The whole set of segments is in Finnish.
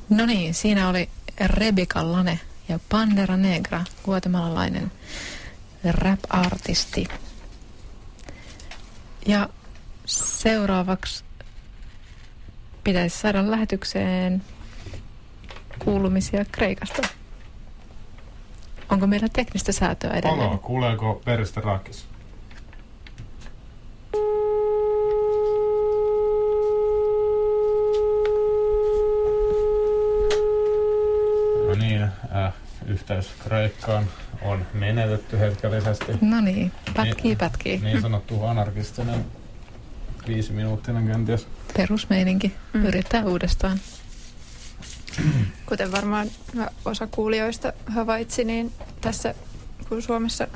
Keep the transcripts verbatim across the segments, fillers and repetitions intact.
No niin, siinä oli Rebecca Lane ja Pandera Negra, guatemalalainen rap-artisti. Ja seuraavaksi pitäisi saada lähetykseen kuulumisia Kreikasta. Onko meillä teknistä säätöä edelleen? Halo, kuuleeko Peristä Rakis? No niin, äh, yhteys Kreikkaan on menetetty hetkellisesti. No niin, pätkii, niin, pätkii. Niin sanottu anarkistinen viisiminuuttinen kenties. Perusmeininki. Mm. Yrittää uudestaan. Kuten varmaan osa kuulijoista havaitsi, niin tässä kun Suomessa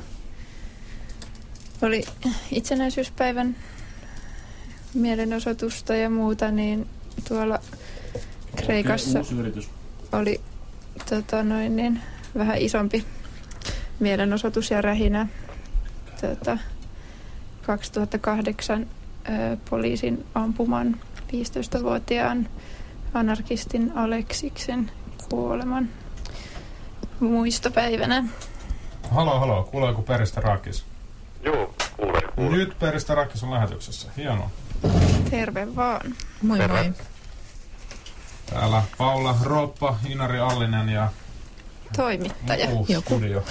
oli itsenäisyyspäivän mielenosoitusta ja muuta, niin tuolla Kreikassa oli tota noin, niin, vähän isompi mielenosoitus ja rähinä. Tota, kaksituhattakahdeksan ää, poliisin ampuman viisitoistavuotiaan anarkistin Aleksiksen kuoleman muistopäivänä. Halo, halo. Kuuleeko Peristä Rakis? Joo, kuulee, kuulee. Nyt Peristä Rakis on lähetyksessä. Hienoa. Terve vaan. Moi Terve. moi. Täällä Paula Roppa, Inari Allinen ja Toimittaja. muu Joku. studio.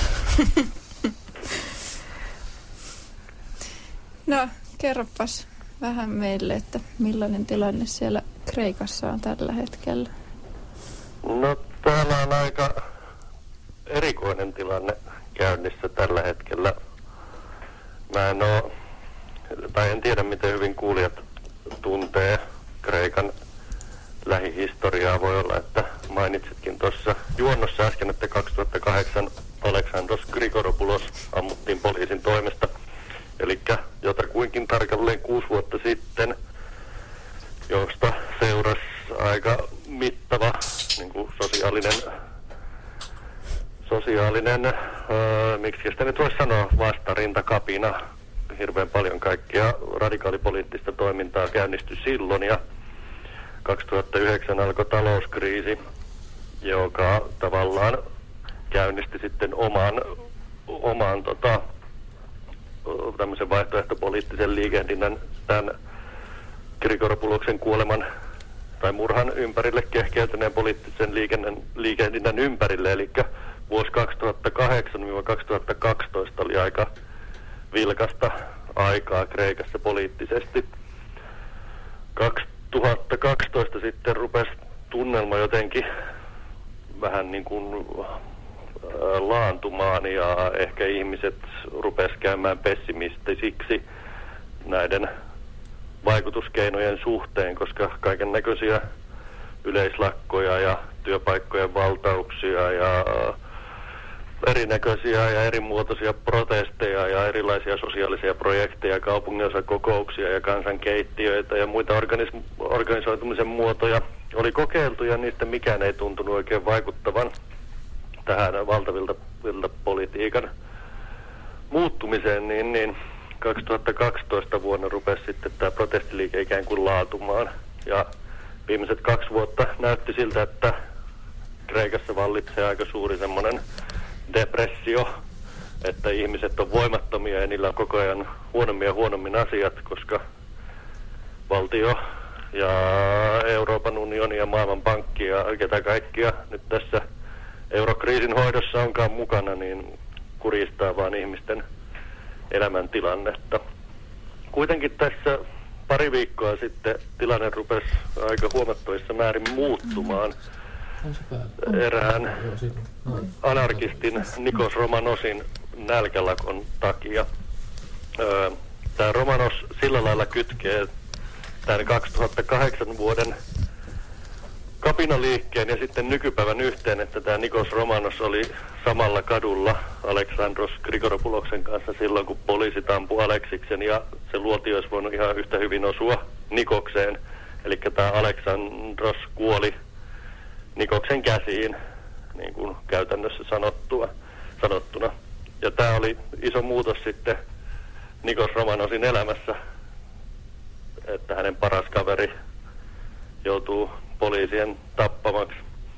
No, kerropas vähän meille, että millainen tilanne siellä Kreikassa on tällä hetkellä. No täällä on aika erikoinen tilanne käynnissä tällä hetkellä. Mä en oo, tai en tiedä miten hyvin kuulijat tuntee Kreikan lähihistoriaa. Voi olla, että mainitsitkin tuossa juonnossa äsken, että kaksituhattakahdeksan Alexandros Grigoropoulos ammuttiin poliisin toimesta. Eli jotakuinkin tarkalleen kuusi vuotta sitten, josta seurasi aika mittava niin kuin sosiaalinen, sosiaalinen öö, miksi sitä nyt voisi sanoa, vastarintakapina. Hirveän paljon kaikkea radikaalipoliittista toimintaa käynnistyi silloin ja kaksituhattayhdeksän alkoi talouskriisi, joka tavallaan käynnisti sitten oman, oman tota, tämmöisen vaihtoehtopoliittisen liikehdinnän tämän Grigoropouloksen kuoleman tai murhan ympärille kehkeytyneen poliittisen liikehdinnän ympärille. Eli vuosi kaksituhattakahdeksan kaksituhattakaksitoista oli aika vilkasta aikaa Kreikassa poliittisesti. kaksituhattakaksitoista sitten rupesi tunnelma jotenkin vähän niin kuin laantumaan ja ehkä ihmiset rupes käymään pessimistisiksi näiden vaikutuskeinojen suhteen, koska kaiken näköisiä yleislakkoja ja työpaikkojen valtauksia ja erinäköisiä ja erimuotoisia protesteja ja erilaisia sosiaalisia projekteja, kaupunginosakokouksia ja kansankeittiöitä ja muita organis- organisoitumisen muotoja oli kokeiltu ja niistä mikään ei tuntunut oikein vaikuttavan tähän valtavilta politiikan muuttumiseen, niin, niin kaksituhattakaksitoista vuonna rupesi sitten tämä protestiliike ikään kuin laatumaan. Ja viimeiset kaksi vuotta näytti siltä, että Kreikassa vallitsee aika suuri semmoinen depressio, että ihmiset on voimattomia ja niillä on koko ajan huonommin ja huonommin asiat, koska valtio ja Euroopan unioni ja Maailmanpankki ja ketä kaikkia nyt tässä eurokriisin hoidossa onkaan mukana, niin kurjistaa vaan ihmisten elämäntilannetta. Kuitenkin tässä pari viikkoa sitten tilanne rupesi aika huomattavissa määrin muuttumaan erään anarkistin Nikos Romanosin nälkälakon takia. Tämä Romanos sillä lailla kytkee tämän kaksituhattakahdeksan vuoden kapinaliikkeen ja sitten nykypäivän yhteen, että tämä Nikos Romanos oli samalla kadulla Alexandros Grigoropouloksen kanssa silloin, kun poliisit ampui Aleksiksen ja se luoti olisi voinut ihan yhtä hyvin osua Nikokseen. Eli tämä Alexandros kuoli Nikoksen käsiin, niin kuin käytännössä sanottua, sanottuna. Ja tämä oli iso muutos sitten Nikos Romanosin elämässä, että hänen paras kaveri joutuu poliisien tappamaksi.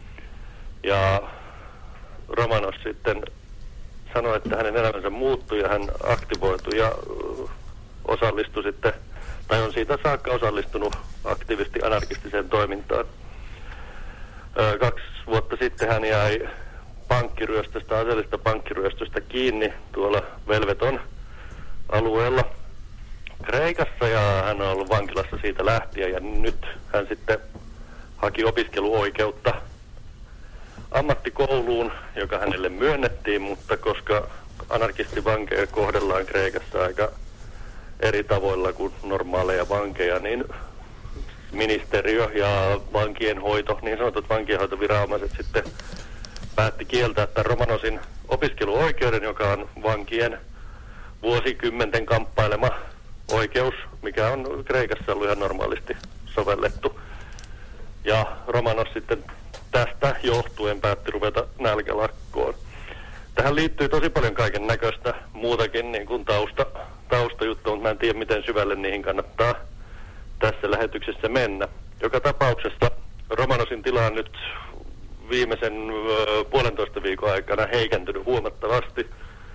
Ja Romanos sitten sanoi, että hänen elämänsä muuttui ja hän aktivoitui ja osallistui sitten, tai on siitä saakka osallistunut aktiivisesti anarkistiseen toimintaan. Kaksi vuotta sitten hän jäi pankkiryöstöstä, aseellisesta pankkiryöstöstä kiinni tuolla Velveton alueella Kreikassa ja hän on ollut vankilassa siitä lähtien ja nyt hän sitten haki opiskeluoikeutta ammattikouluun, joka hänelle myönnettiin, mutta koska anarkistivankeja kohdellaan Kreikassa aika eri tavoilla kuin normaaleja vankeja, niin ministeriö ja vankien hoito, niin sanotut vankienhoitoviranomaiset sitten päätti kieltää tämän Romanosin opiskeluoikeuden, joka on vankien vuosikymmenten kamppailema oikeus, mikä on Kreikassa ollut ihan normaalisti sovellettu. Ja Romanos sitten tästä johtuen päätti ruveta nälkälakkoon. Tähän liittyy tosi paljon kaiken näköistä muutakin niin kuin tausta, taustajuttu, mutta mä en tiedä miten syvälle niihin kannattaa tässä lähetyksessä mennä. Joka tapauksessa Romanosin tila on nyt viimeisen ö, puolentoista viikon aikana heikentynyt huomattavasti.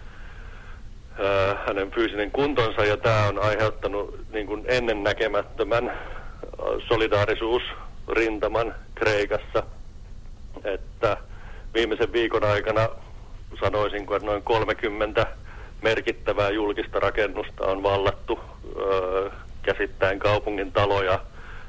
Ö, hänen fyysinen kuntonsa ja tämä on aiheuttanut niin kuin ennennäkemättömän solidaarisuusrintaman Kreikassa. Että viimeisen viikon aikana sanoisinko, että noin kolmekymmentä merkittävää julkista rakennusta on vallattu ö, käsittäen kaupungin taloja,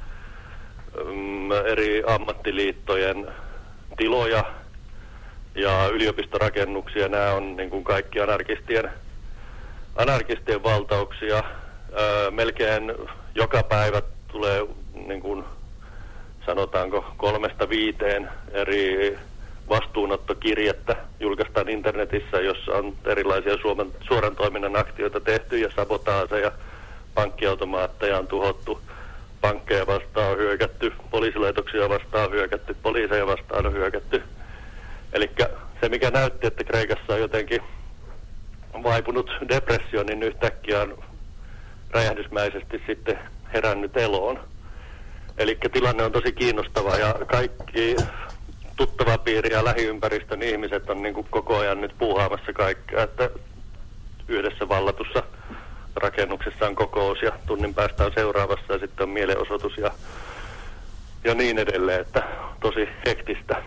ö, eri ammattiliittojen tiloja ja yliopistorakennuksia. Nämä on niin kuin kaikki anarkistien, anarkistien valtauksia. Ö, melkein joka päivä tulee niin kuin sanotaanko kolmesta viiteen eri vastuunottokirjettä julkaistaan internetissä, jossa on erilaisia Suomen, suoran toiminnan aktioita tehty ja sabotaaseja, pankkiautomaatteja on tuhottu, pankkeja vastaan on hyökätty, poliisilaitoksia vastaan on hyökätty, poliiseja vastaan on hyökätty. Eli se, mikä näytti, että Kreikassa on jotenkin vaipunut depressio, niin yhtäkkiä on räjähdysmäisesti sitten herännyt eloon. Eli tilanne on tosi kiinnostava ja kaikki tuttavapiiri ja lähiympäristön ihmiset on niin kuin koko ajan nyt puuhaamassa kaikkea, että yhdessä vallatussa rakennuksessa on kokous ja tunnin päästä on seuraavassa ja sitten on mielenosoitus ja, ja niin edelleen, että tosi hektistä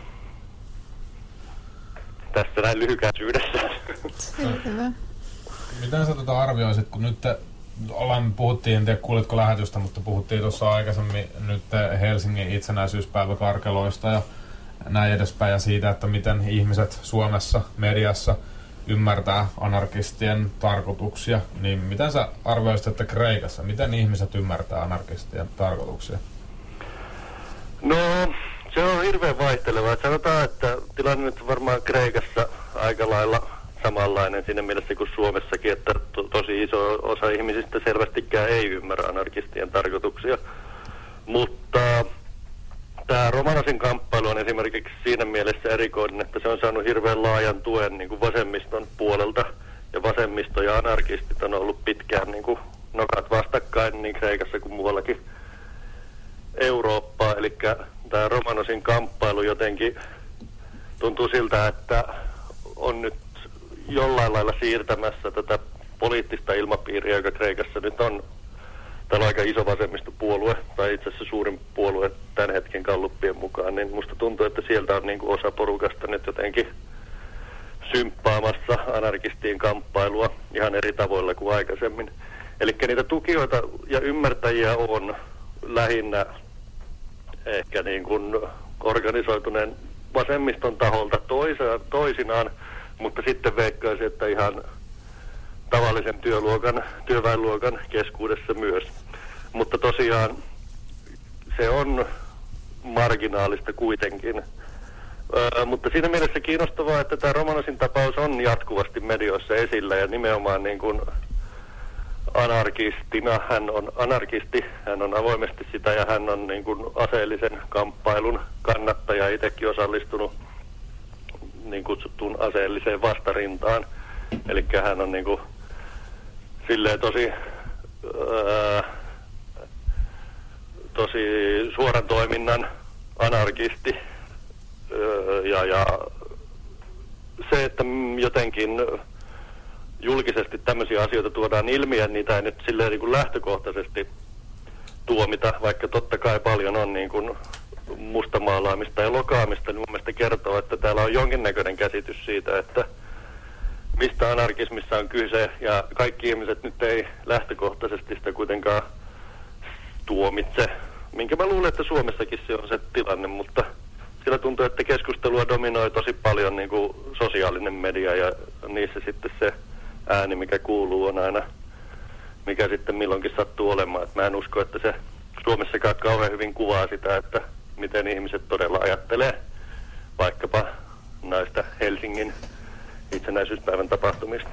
tässä näin lyhykäisyydessä. Selvä. Miten sä tätä arvioisit, kun nyt te, ollaan, puhuttiin, en tiedä kuulitko lähetystä, mutta puhuttiin tuossa aikaisemmin nyt Helsingin itsenäisyyspäiväkarkeloista ja näin edespäin ja siitä, että miten ihmiset Suomessa mediassa ymmärtää anarkistien tarkoituksia, niin miten sä arvioisit, että Kreikassa, miten ihmiset ymmärtää anarkistien tarkoituksia? No, se on hirveän vaihtelevaa. Sanotaan, että tilanne nyt varmaan Kreikassa aika lailla samanlainen siinä mielessä kuin Suomessakin, että to- tosi iso osa ihmisistä selvästikään ei ymmärrä anarkistien tarkoituksia. Mutta tämä Romanosin kamppailu on esimerkiksi siinä mielessä erikoinen, että se on saanut hirveän laajan tuen niin kuin vasemmiston puolelta. Ja vasemmisto ja anarkistit on ollut pitkään niin kuin nokat vastakkain niin Kreikassa kuin muuallakin Eurooppaa. Eli tämä Romanosin kamppailu jotenkin tuntuu siltä, että on nyt jollain lailla siirtämässä tätä poliittista ilmapiiriä, joka Kreikassa nyt on. Täällä on aika iso vasemmistopuolue, tai itse asiassa suurin puolue tämän hetken galluppien mukaan, niin musta tuntuu, että sieltä on niin kuin osa porukasta nyt jotenkin symppaamassa anarkistien kamppailua ihan eri tavoilla kuin aikaisemmin. Eli niitä tukijoita ja ymmärtäjiä on lähinnä ehkä niin kuin organisoituneen vasemmiston taholta toisa, toisinaan, mutta sitten veikkaisin, että ihan tavallisen työluokan, työväenluokan keskuudessa myös. Mutta tosiaan se on marginaalista kuitenkin. Öö, mutta siinä mielessä kiinnostavaa, että tämä Romanosin tapaus on jatkuvasti medioissa esillä ja nimenomaan niin kuin anarkistina, hän on anarkisti, hän on avoimesti sitä ja hän on niin kuin aseellisen kamppailun kannattaja, itsekin osallistunut niin kutsuttuun aseelliseen vastarintaan. Eli hän on niin kuin silleen tosi, ää, tosi suoran toiminnan anarkisti Ja, ja se, että jotenkin julkisesti tämmöisiä asioita tuodaan ilmi ja niitä ei nyt silleen niin kuin lähtökohtaisesti tuomita, vaikka totta kai paljon on niin kuin mustamaalaamista ja lokaamista, niin mun mielestä kertoo, että täällä on jonkinnäköinen käsitys siitä, että mistä anarkismissa on kyse, ja kaikki ihmiset nyt ei lähtökohtaisesti sitä kuitenkaan tuomitse, minkä mä luulen, että Suomessakin se on se tilanne, mutta sillä tuntuu, että keskustelua dominoi tosi paljon niin kuin sosiaalinen media, ja niissä sitten se ääni, mikä kuuluu, on aina, mikä sitten milloinkin sattuu olemaan. Et mä en usko, että se Suomessakaan kauhean hyvin kuvaa sitä, että miten ihmiset todella ajattelee vaikkapa näistä Helsingin itsenäisyyspäivän tapahtumista.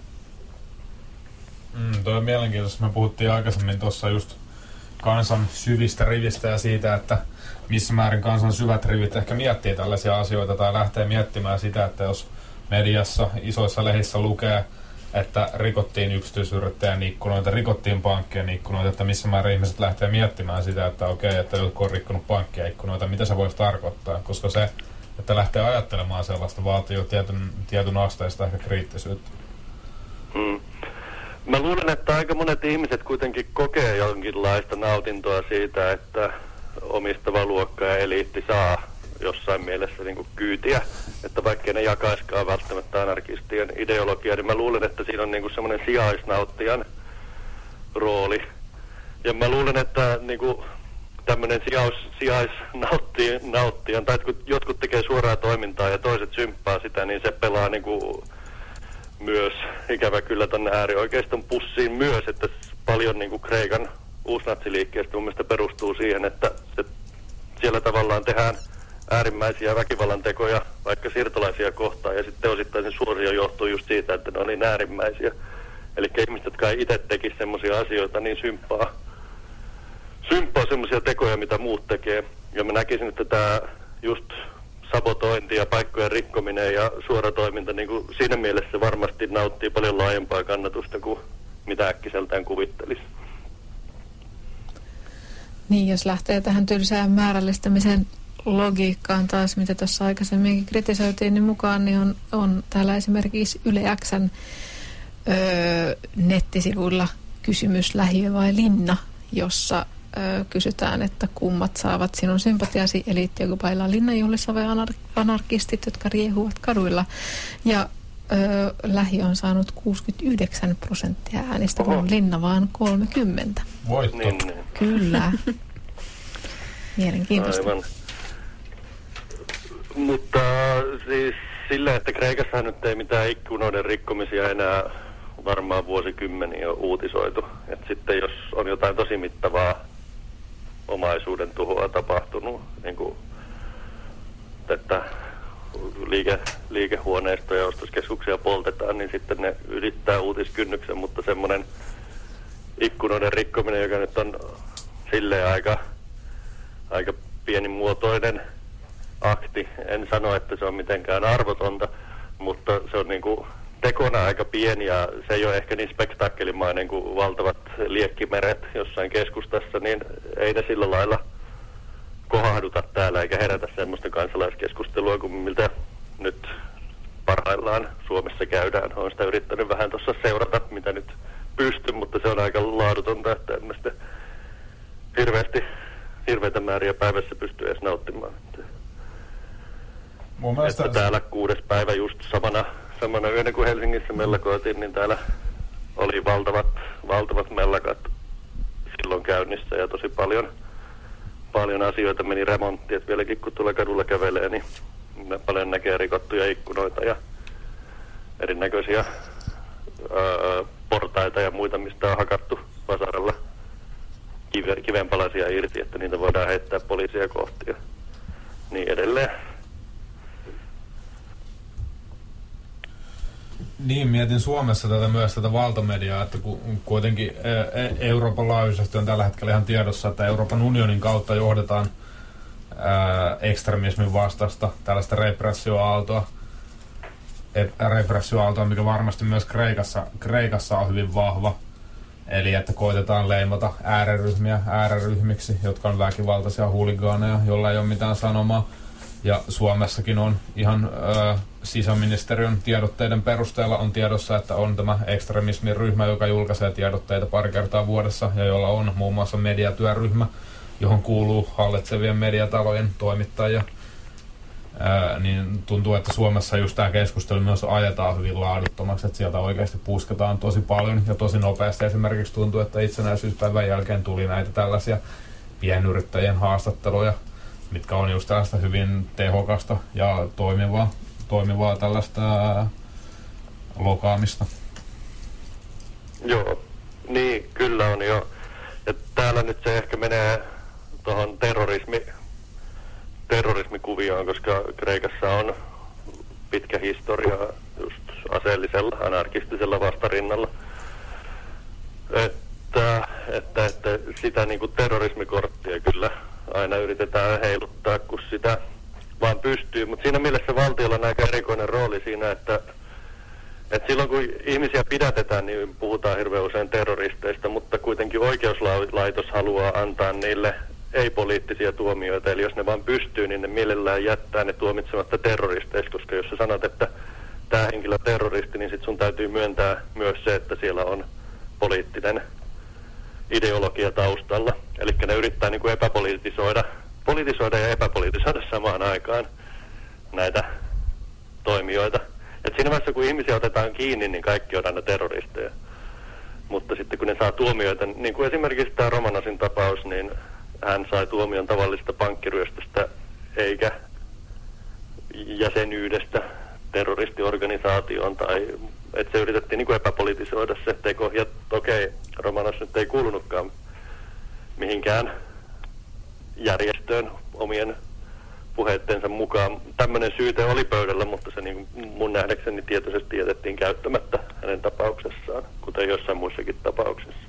Mm, toi on mielenkiintoista. Me puhuttiin aikaisemmin tuossa just kansan syvistä rivistä ja siitä, että missä määrin kansan syvät rivit ehkä miettii tällaisia asioita tai lähtee miettimään sitä, että jos mediassa, isoissa lehissä lukee, että rikottiin yksityisyrittäjän ikkunoita, rikottiin pankkien ikkunoita, että missä määrin ihmiset lähtee miettimään sitä, että okei, että joku on rikkonut pankkien ikkunoita, mitä se voisi tarkoittaa, koska se, että lähtee ajattelemaan sellaista, vaatii jo tietyn, tietyn asteista ehkä kriittisyyttä. Hmm. Mä luulen, että aika monet ihmiset kuitenkin kokee jonkinlaista nautintoa siitä, että omistava luokka ja eliitti saa jossain mielessä niin kuin kyytiä, että vaikka ne jakaiskaan välttämättä anarkistien ideologiaa, niin mä luulen, että siinä on niin kuin semmoinen sijaisnauttijan rooli. Ja mä luulen, että niin kuin tämmöinen sijaus, sijaisnauttijan, tai kun jotkut tekee suoraa toimintaa ja toiset symppaa sitä, niin se pelaa niin kuin myös ikävä kyllä tonne äärioikeiston pussiin myös, että paljon niin kuin Kreikan uusnatsiliikkeestä mun mielestä perustuu siihen, että se, siellä tavallaan tehdään äärimmäisiä väkivallan tekoja vaikka siirtolaisia kohtaan, ja sitten osittain se suosio johtuu just siitä, että ne on niin äärimmäisiä. Eli ihmiset, jotka ei itse tekisi semmoisia asioita, niin symppaa, symppaa semmoisia tekoja, mitä muut tekee. Ja mä näkisin, että tämä just sabotointi ja paikkojen rikkominen ja suora toiminta, niin kuin siinä mielessä varmasti nauttii paljon laajempaa kannatusta kuin mitä äkkiseltään kuvittelisi. Niin, jos lähtee tähän tylsään määrällistämisen logiikkaan taas, mitä tuossa aikaisemminkin kritisoitiin, niin mukaan niin on, on täällä esimerkiksi Yle X:n öö, nettisivuilla kysymys lähiö vai linna, jossa öö, kysytään, että kummat saavat sinun sympatiasi, eliitti, joka pailaa linnanjuhlissa vai anar- anarkistit, jotka riehuvat kaduilla. Ja öö, lähiö on saanut kuusikymmentäyhdeksän prosenttia äänistä, kun linna vaan kolmekymmentä. Voitto. Niin, niin. Kyllä. Mielenkiintoista. Aivan. Mutta siis sillä, että Kreikassa nyt ei mitään ikkunoiden rikkomisia enää varmaan vuosikymmeniä on uutisoitu. Et sitten jos on jotain tosi mittavaa omaisuuden tuhoa tapahtunut, niin kuin että liike, liikehuoneistoja ja ostoskeskuksia poltetaan, niin sitten ne ylittää uutiskynnyksen, mutta semmoinen ikkunoiden rikkominen, joka nyt on silleen aika, aika pienimuotoinen akti. En sano, että se on mitenkään arvotonta, mutta se on niin kuin tekona aika pieni ja se ei ole ehkä niin spektaakkelimainen kuin valtavat liekkimeret jossain keskustassa, niin ei ne sillä lailla kohahduta täällä eikä herätä semmoista kansalaiskeskustelua kuin miltä nyt parhaillaan Suomessa käydään. Olen sitä yrittänyt vähän tuossa seurata, mitä nyt pystyn, mutta se on aika laadutonta, että en mä sitä hirveästi, hirveitä määriä päivässä pysty edes nauttimaan. Mun mielestä että täällä kuudes päivä just samana, samana yönä kuin Helsingissä mellakoitiin, niin täällä oli valtavat, valtavat mellakat silloin käynnissä ja tosi paljon, paljon asioita meni remonttiin, että vieläkin kun tuolla kadulla kävelee, niin paljon näkee rikottuja ikkunoita ja erinäköisiä öö, portaita ja muita, mistä on hakattu vasaralla kive, kivenpalasia irti, että niitä voidaan heittää poliisia kohti ja niin edelleen. Niin, mietin Suomessa tätä myös tätä valtamediaa, että ku, kuitenkin Euroopan laajuisesti on tällä hetkellä ihan tiedossa, että Euroopan unionin kautta johdetaan ää, ekstremismin vastaista tällaista repressioaaltoa, repressioaaltoa, mikä varmasti myös Kreikassa, Kreikassa on hyvin vahva. Eli että koitetaan leimata ääriryhmiä ääriryhmiksi, jotka on väkivaltaisia huligaaneja, jolla ei ole mitään sanomaa. Ja Suomessakin on ihan ö, sisäministeriön tiedotteiden perusteella on tiedossa, että on tämä ekstremismin ryhmä, joka julkaisee tiedotteita pari kertaa vuodessa ja jolla on muun muassa mediatyöryhmä, johon kuuluu hallitsevien mediatalojen toimittajia. Ää, niin tuntuu, että Suomessa just tämä keskustelu myös ajetaan hyvin laaduttomaksi, että sieltä oikeasti pusketaan tosi paljon ja tosi nopeasti. Esimerkiksi tuntuu, että itsenäisyyspäivän jälkeen tuli näitä tällaisia pienyrittäjien haastatteluja, mitkä on just tällaista hyvin tehokasta ja toimivaa, toimivaa tällaista lokaamista. Joo, niin kyllä on jo. Ja täällä nyt se ehkä menee tuohon terrorismi, terrorismikuvioon, koska Kreikassa on pitkä historia just aseellisella, anarkistisella vastarinnalla. Että, että, että sitä niin kuin terrorismikorttia kyllä aina yritetään heiluttaa, kun sitä vaan pystyy. Mutta siinä mielessä valtiolla on aika erikoinen rooli siinä, että, että silloin kun ihmisiä pidätetään, niin puhutaan hirveän usein terroristeista, mutta kuitenkin oikeuslaitos haluaa antaa niille ei-poliittisia tuomioita. Eli jos ne vaan pystyy, niin ne mielellään jättää ne tuomitsematta terroristeiksi, koska jos sä sanot, että tämä henkilö on terroristi, niin sit sun täytyy myöntää myös se, että siellä on poliittinen ideologia taustalla. Eli ne yrittää niin kuin epäpolitisoida, politisoida ja epäpolitisoida samaan aikaan näitä toimijoita. Et siinä vaiheessa, kun ihmisiä otetaan kiinni, niin kaikki on aina terroristeja. Mutta sitten kun ne saa tuomioita, niin kuin esimerkiksi tämä Romanosin tapaus, niin hän sai tuomion tavallista pankkiryöstöstä eikä jäsenyydestä terroristiorganisaatioon, tai että se yritettiin niin kuin epäpolitisoida se teko. Ja okei, okay, Romanos nyt ei kuulunutkaan mihinkään järjestöön omien puheittensa mukaan. Tämmöinen syyte oli pöydällä, mutta se niin mun nähdäkseni tietoisesti jätettiin käyttämättä hänen tapauksessaan, kuten jossain muissakin tapauksissa.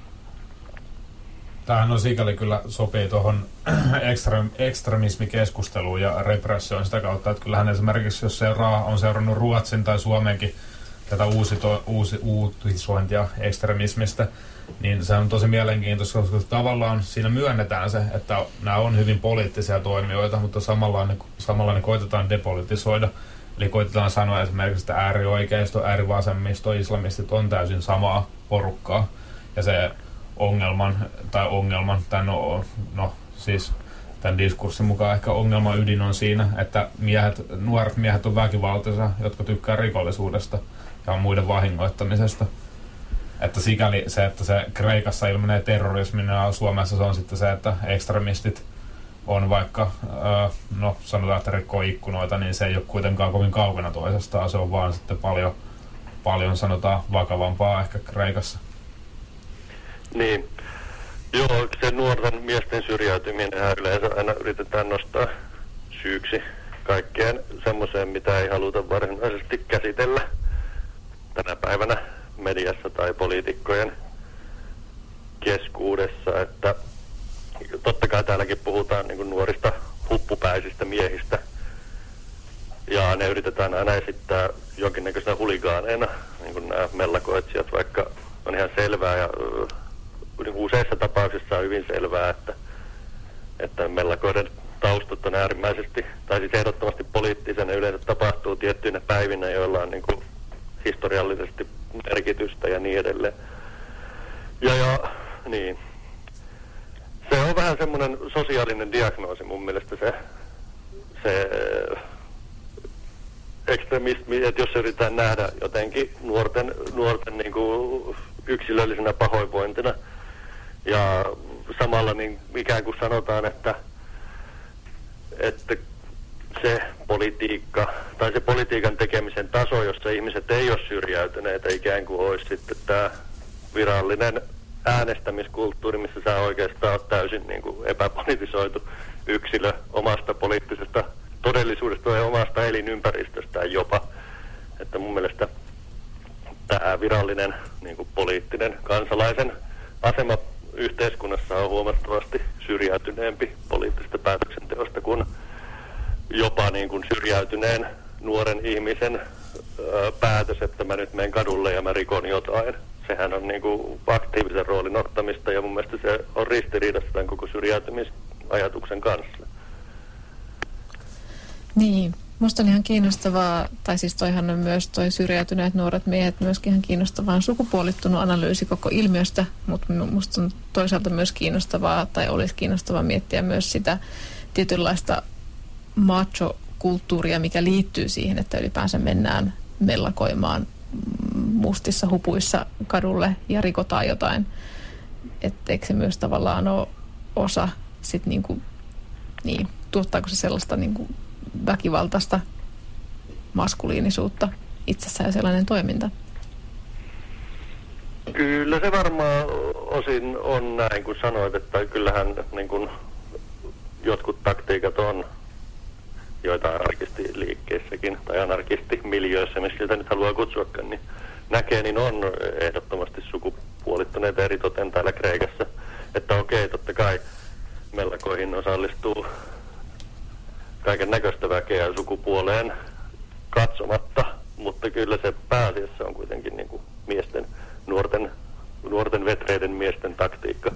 Tämähän on sikäli kyllä sopii tuohon ekstrem, ekstremismikeskusteluun ja repressioon sitä kautta, että kyllähän esimerkiksi jos seuraa, on seurannut Ruotsin tai Suomenkin tätä uusito, uusi, uutisointia ekstremismistä, niin se on tosi mielenkiintoista, koska tavallaan siinä myönnetään se, että nämä on hyvin poliittisia toimijoita, mutta samalla ne, samalla ne koitetaan depolitisoida. Eli koitetaan sanoa esimerkiksi, että äärioikeisto, äärivasemmisto, islamistit on täysin samaa porukkaa. Ja se ongelman, tai ongelman, tai no, no siis tämän diskurssin mukaan ehkä ongelman ydin on siinä, että miehet, nuoret miehet on väkivaltaisia, jotka tykkää rikollisuudesta ja muiden vahingoittamisesta. Että sikäli se, että se Kreikassa ilmenee terrorismin ja Suomessa se on sitten se, että ekstremistit on vaikka, no sanotaan, että rikkoo ikkunoita, niin se ei ole kuitenkaan kovin kaukana toisestaan. Se on vaan sitten paljon, paljon sanotaan vakavampaa ehkä Kreikassa. Niin. Joo, se nuorten miesten syrjäytyminen yleensä aina yritetään nostaa syyksi kaikkeen semmoiseen, mitä ei haluta varsinaisesti käsitellä tänä päivänä mediassa tai poliitikkojen keskuudessa, että totta kai täälläkin puhutaan niin kuin nuorista huppupäisistä miehistä ja ne yritetään aina esittää jonkinnäköisenä huligaaneina, niin kuin nämä mellakoitsijat, vaikka on ihan selvää ja useissa tapauksissa on hyvin selvää, että, että mellakoiden taustat on äärimmäisesti, tai siis ehdottomasti poliittisen, ja yleensä tapahtuu tiettyinä päivinä, joilla on niin kuin historiallisesti merkitystä ja niin edelleen. Ja, ja niin. Se on vähän semmoinen sosiaalinen diagnoosi mun mielestä se, se ekstremismi, että jos yritetään nähdä jotenkin nuorten, nuorten niin kuin yksilöllisenä pahoinvointina ja samalla niin ikään kuin sanotaan, että, että se politiikka tai se politiikan tekemisen taso, jossa ihmiset ei ole syrjäytyneitä, ikään kuin olisi sitten tämä virallinen äänestämiskulttuuri, missä sä oikeastaan oot täysin niin kuin epäpolitisoitu yksilö omasta poliittisesta todellisuudesta ja omasta elinympäristöstään jopa. Että mun mielestä tämä virallinen niin kuin poliittinen kansalaisen asema yhteiskunnassa on huomattavasti syrjäytyneempi poliittisesta päätöksenteosta kuin jopa niin kuin syrjäytyneen nuoren ihmisen ö, päätös, että mä nyt menen kadulle ja mä rikon jotain. Sehän on niin kuin aktiivisen roolin ottamista ja mun mielestä se on ristiriidassa tämän koko syrjäytymisajatuksen kanssa. Niin, musta on ihan kiinnostavaa, tai siis toihan on myös toi syrjäytyneet nuoret miehet myöskin ihan kiinnostavaa sukupuolittunut analyysi koko ilmiöstä, mutta musta on toisaalta myös kiinnostavaa, tai olisi kiinnostavaa miettiä myös sitä tietynlaista macho-kulttuuria, mikä liittyy siihen, että ylipäänsä mennään mellakoimaan mustissa hupuissa kadulle ja rikotaan jotain. Että eikö se myös tavallaan ole osa sit niinku, niin, tuottaako se sellaista niinku väkivaltaista maskuliinisuutta itsessään ja sellainen toiminta? Kyllä se varmaan osin on näin, kun sanoit, että kyllähän niin kun jotkut taktiikat on, joita anarkistiliikkeessäkin tai anarkistimiljöissä, missä sitä nyt haluaa kutsuakaan, niin näkee, niin on ehdottomasti sukupuolittuneita eritoten täällä Kreikassa. Että okei, totta kai mellakoihin osallistuu kaiken näköistä väkeä sukupuoleen katsomatta, mutta kyllä se pääasiassa on kuitenkin niin kuin miesten, nuorten, nuorten vetreiden miesten taktiikka.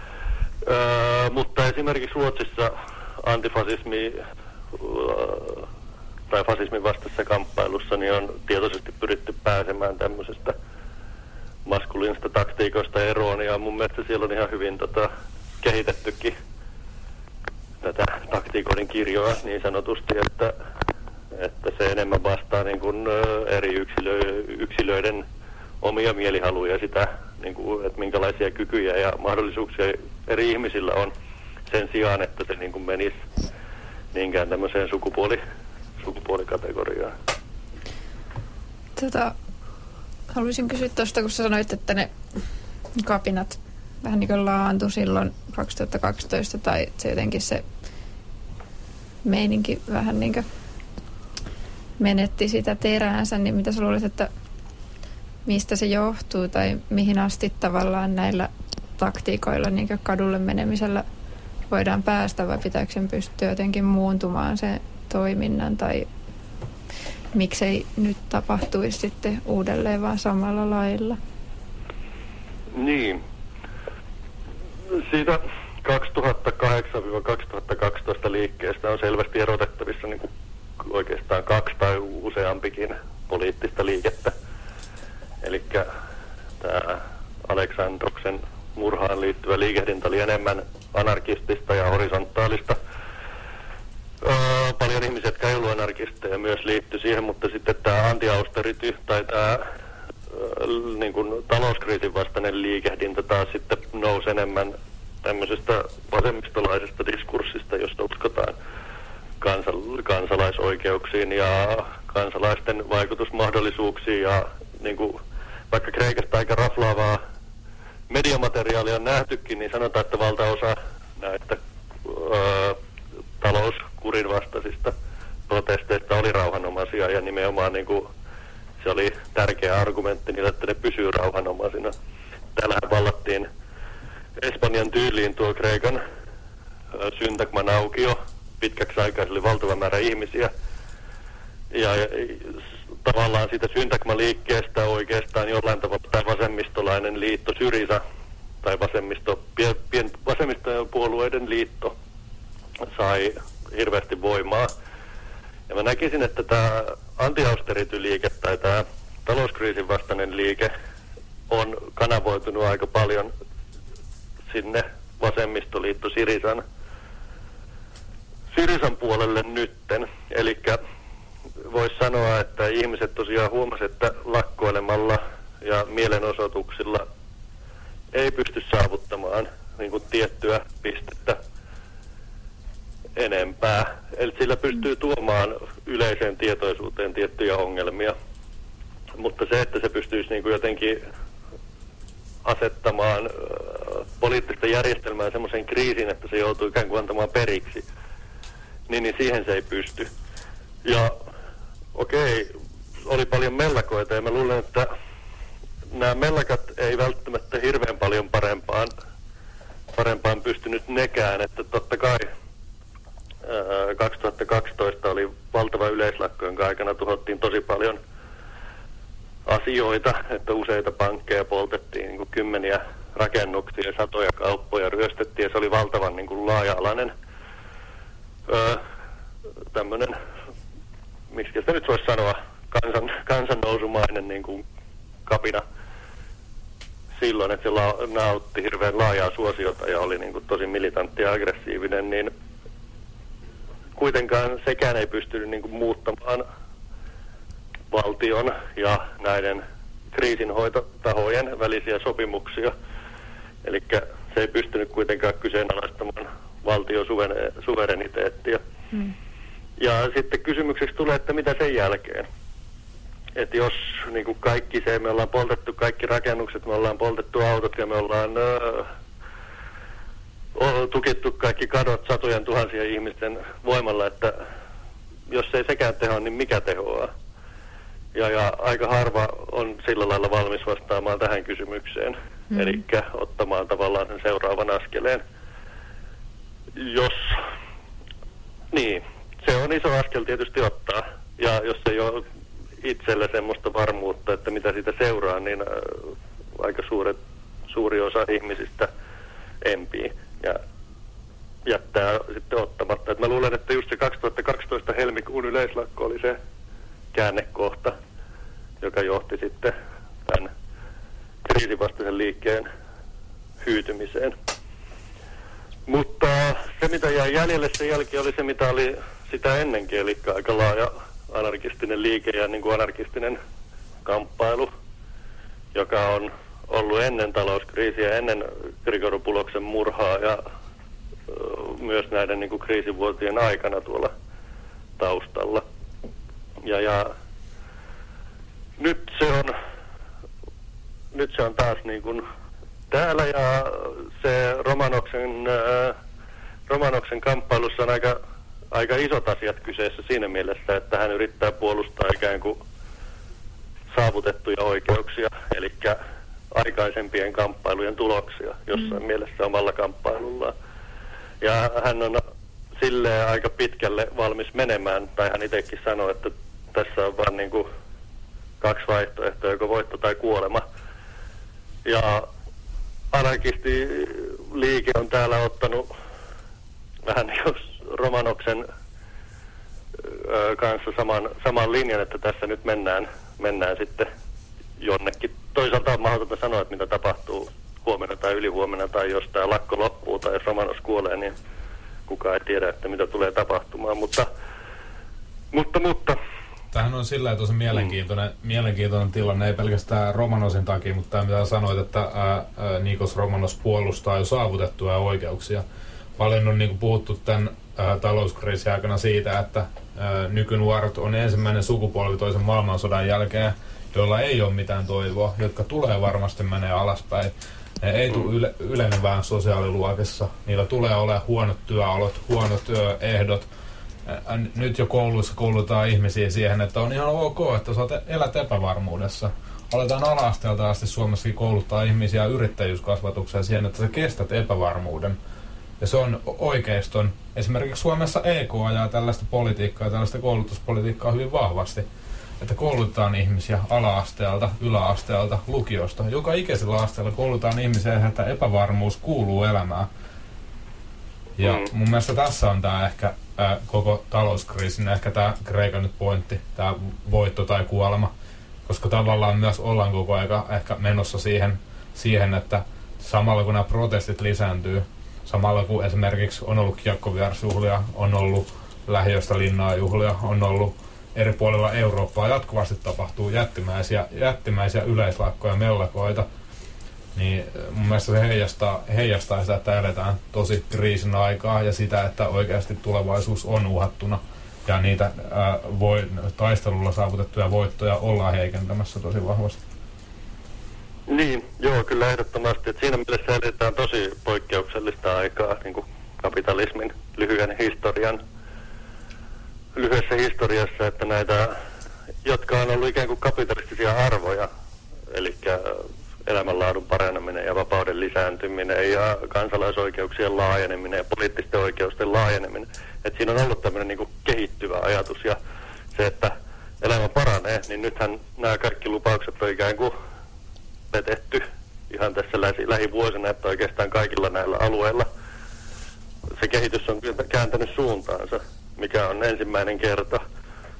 Öö, mutta esimerkiksi Ruotsissa antifasismi öö, tai fasismin vastaisessa kamppailussa niin on tietoisesti pyritty pääsemään tämmöisestä maskuliinista taktiikoista eroon, ja mun mielestä siellä on ihan hyvin tota, kehitettykin tätä taktiikoiden kirjoa niin sanotusti, että, että se enemmän vastaa niin kuin eri yksilö, yksilöiden omia mielihaluja sitä, niin kuin, että minkälaisia kykyjä ja mahdollisuuksia eri ihmisillä on sen sijaan, että se niin kuin menisi niinkään tämmöiseen sukupuoli, sukupuolikategoriaan. Tota, haluaisin kysyä tuosta, kun sä sanoit, että ne kapinat vähän niin kuin laantui silloin kaksituhattakaksitoista, tai se jotenkin se meininki vähän niin kuin menetti sitä teräänsä, niin mitä sä luulet, että mistä se johtuu, tai mihin asti tavallaan näillä taktiikoilla niin kuin kadulle menemisellä voidaan päästä, vai pitääkö sen pystyä jotenkin muuntumaan se toiminnan, tai miksei nyt tapahtuisi sitten uudelleen vaan samalla lailla? Niin. Siitä kaksituhattakahdeksan kaksituhattakaksitoista liikkeestä on selvästi erotettavissa niin kuin oikeastaan kaksi tai useampikin poliittista liikettä. Eli tämä Aleksandroksen murhaan liittyvä liikehdintä oli enemmän anarkistista ja horisontaalista. Öö, paljon ihmisiä, jotka ei ollut anarkisteja, myös liittyi siihen, mutta sitten tämä anti-austerity tai tämä öö, niin kuin talouskriisin vastainen liikehdintä taas sitten nousi enemmän tämmöisestä vasemmistolaisesta diskurssista, josta uskotaan kansal- kansalaisoikeuksiin ja kansalaisten vaikutusmahdollisuuksiin, ja niin kuin, vaikka Kreikasta aika raflaavaa mediamateriaalia on nähtykin, niin sanotaan, että valtaosa näistä öö, talouskurin vastaisista protesteista oli rauhanomaisia, ja nimenomaan niin kuin, se oli tärkeä argumentti niille, että ne pysyy rauhanomaisina. Täällähän vallattiin Espanjan tyyliin tuo Kreikan öö, syntagman aukio. Pitkäksi aikaa oli valtava määrä ihmisiä. Ja, ja tavallaan siitä syntagma-liikkeestä oikeastaan jollain tavalla tämä vasemmistolainen liitto Syriza tai vasemmisto, pien, pien, vasemmistopuolueiden liitto sai hirveästi voimaa. Ja mä näkisin, että tämä anti-austerity-liike tai tämä talouskriisin vastainen liike on kanavoitunut aika paljon sinne vasemmistoliitto Syrizan, Syrizan puolelle nytten. Elikkä voisi sanoa, että ihmiset tosiaan huomasivat, että lakkoilemalla ja mielenosoituksilla ei pysty saavuttamaan niin kuin tiettyä pistettä enempää. Eli sillä pystyy tuomaan yleiseen tietoisuuteen tiettyjä ongelmia. Mutta se, että se pystyisi niin kuin jotenkin asettamaan äh, poliittista järjestelmää semmoisen kriisin, että se joutuu ikään kuin antamaan periksi, niin, niin siihen se ei pysty. Ja okei, oli paljon mellakoita, ja mä luulen, että nämä mellakat ei välttämättä hirveän paljon parempaan, parempaan pystynyt nekään, että totta kai ää, kaksituhattakaksitoista oli valtava yleislakko, jonka aikana tuhottiin tosi paljon asioita, että useita pankkeja poltettiin, niin kuin kymmeniä rakennuksia ja satoja kauppoja ryöstettiin, ja se oli valtavan niin kuin laaja-alainen öö, tämmöinen miksi sitä nyt voisi sanoa, kansan, kansannousumainen niin kuin kapina silloin, että se la, nautti hirveän laajaa suosiota ja oli niin kuin tosi militantti ja aggressiivinen, niin kuitenkaan sekään ei pystynyt niin kuin muuttamaan valtion ja näiden kriisinhoitotahojen välisiä sopimuksia. Eli se ei pystynyt kuitenkaan kyseenalaistamaan valtion suvereniteettia. Hmm. Ja sitten kysymykseksi tulee, että mitä sen jälkeen? Että jos niin kuin kaikki se, me ollaan poltettu kaikki rakennukset, me ollaan poltettu autot ja me ollaan öö, tukittu kaikki kadot satojen tuhansien ihmisten voimalla, että jos ei sekään tehoa, niin mikä tehoaa? Ja, ja aika harva on sillä lailla valmis vastaamaan tähän kysymykseen, mm. eli ottamaan tavallaan sen seuraavan askeleen. Jos, niin, se on iso askel tietysti ottaa, ja jos ei ole itselle semmoista varmuutta, että mitä siitä seuraa, niin äh, aika suuret, suuri osa ihmisistä empii ja jättää sitten ottamatta. Et mä luulen, että just se kaksituhattakaksitoista helmikuun yleislakko oli se käännekohta, joka johti sitten tämän kriisivastaisen liikkeen hyytymiseen. Mutta se, mitä jäi jäljelle sen jälkeen, oli se, mitä oli sitä ennenkin, eli aika laaja anarkistinen liike ja niin kuin anarkistinen kamppailu, joka on ollut ennen talouskriisiä, ennen Grigoropuloksen murhaa ja myös näiden niin kuin kriisivuotien aikana tuolla taustalla. Ja, ja nyt se on, nyt se on taas niin kuin täällä ja se Romanoksen, äh, Romanoksen kamppailussa on aika, aika isot asiat kyseessä siinä mielessä, että hän yrittää puolustaa ikään kuin saavutettuja oikeuksia, eli aikaisempien kamppailujen tuloksia jossain mm. mielessä omalla kamppailullaan. Ja hän on silleen aika pitkälle valmis menemään, tai hän itsekin sanoi, että tässä on vaan niin kuin kaksi vaihtoehtoa, joko voitto tai kuolema. Ja anarkistiliike on täällä ottanut vähän niin kuin Romanoksen ö, kanssa saman, saman linjan, että tässä nyt mennään, mennään sitten jonnekin. Toisaalta on mahdotonta sanoa, että mitä tapahtuu huomenna tai ylihuomenna, tai jos tämä lakko loppuu tai jos Romanos kuolee, niin kukaan ei tiedä, että mitä tulee tapahtumaan, mutta mutta, mutta tämähän on sillä tosi mielenkiintoinen, mm. mielenkiintoinen tilanne, ei pelkästään Romanosin takia, mutta tämä mitä sanoit, että ää, ää, Nikos Romanos puolustaa jo saavutettuja oikeuksia. Paljon on niin kuin puhuttu tämän ää, talouskriisin aikana siitä, että ää, nykynuoret on ensimmäinen sukupolvi toisen maailmansodan jälkeen, joilla ei ole mitään toivoa, jotka tulee varmasti menee alaspäin. Ne ei tule yle, ylenevään sosiaaliluokissa, niillä tulee olemaan huonot työolot, huonot työehdot. Nyt jo kouluissa koulutaan ihmisiä siihen, että on ihan ok, että sä elät epävarmuudessa. Aletaan ala-asteelta asti Suomessakin kouluttaa ihmisiä yrittäjyyskasvatukseen siihen, että sä kestät epävarmuuden. Ja se on oikeiston. Esimerkiksi Suomessa E K ajaa tällaista politiikkaa, tällaista koulutuspolitiikkaa hyvin vahvasti. Että koulutetaan ihmisiä ala-asteelta, yläasteelta, lukiosta. Joka ikäisellä asteella koulutetaan ihmisiä, että epävarmuus kuuluu elämään. Ja mm. mun mielestä tässä on tää ehkä ää, koko talouskriisin, ehkä tää Kreikan nyt pointti, tää voitto tai kuolema. Koska tavallaan myös ollaan koko aika ehkä menossa siihen, siihen että samalla kun nämä protestit lisääntyy, samalla kun esimerkiksi on ollut kiekkoviarsjuhlia, on ollut lähiöistä linnaa juhlia, on ollut eri puolilla Eurooppaa jatkuvasti tapahtuu jättimäisiä, jättimäisiä yleislakkoja, mellakoita, niin mun mielestä se heijastaa, heijastaa sitä, että eletään tosi kriisin aikaa ja sitä, että oikeasti tulevaisuus on uhattuna ja niitä ää, voi, taistelulla saavutettuja voittoja ollaan heikentämässä tosi vahvasti. Niin, joo, kyllä ehdottomasti. Että siinä mielessä eletään tosi poikkeuksellista aikaa niin kuin kapitalismin lyhyen historian lyhyessä historiassa, että näitä, jotka on ollut ikään kuin kapitalistisia arvoja, eli elämänlaadun paraneminen ja vapauden lisääntyminen ja kansalaisoikeuksien laajeneminen ja poliittisten oikeusten laajeneminen. Että siinä on ollut tämmöinen niin kuin kehittyvä ajatus ja se, että elämä paranee, niin nythän nämä kaikki lupaukset on ikään kuin petetty ihan tässä lähi- lähivuosina, että oikeastaan kaikilla näillä alueilla se kehitys on kääntänyt suuntaansa, mikä on ensimmäinen kerta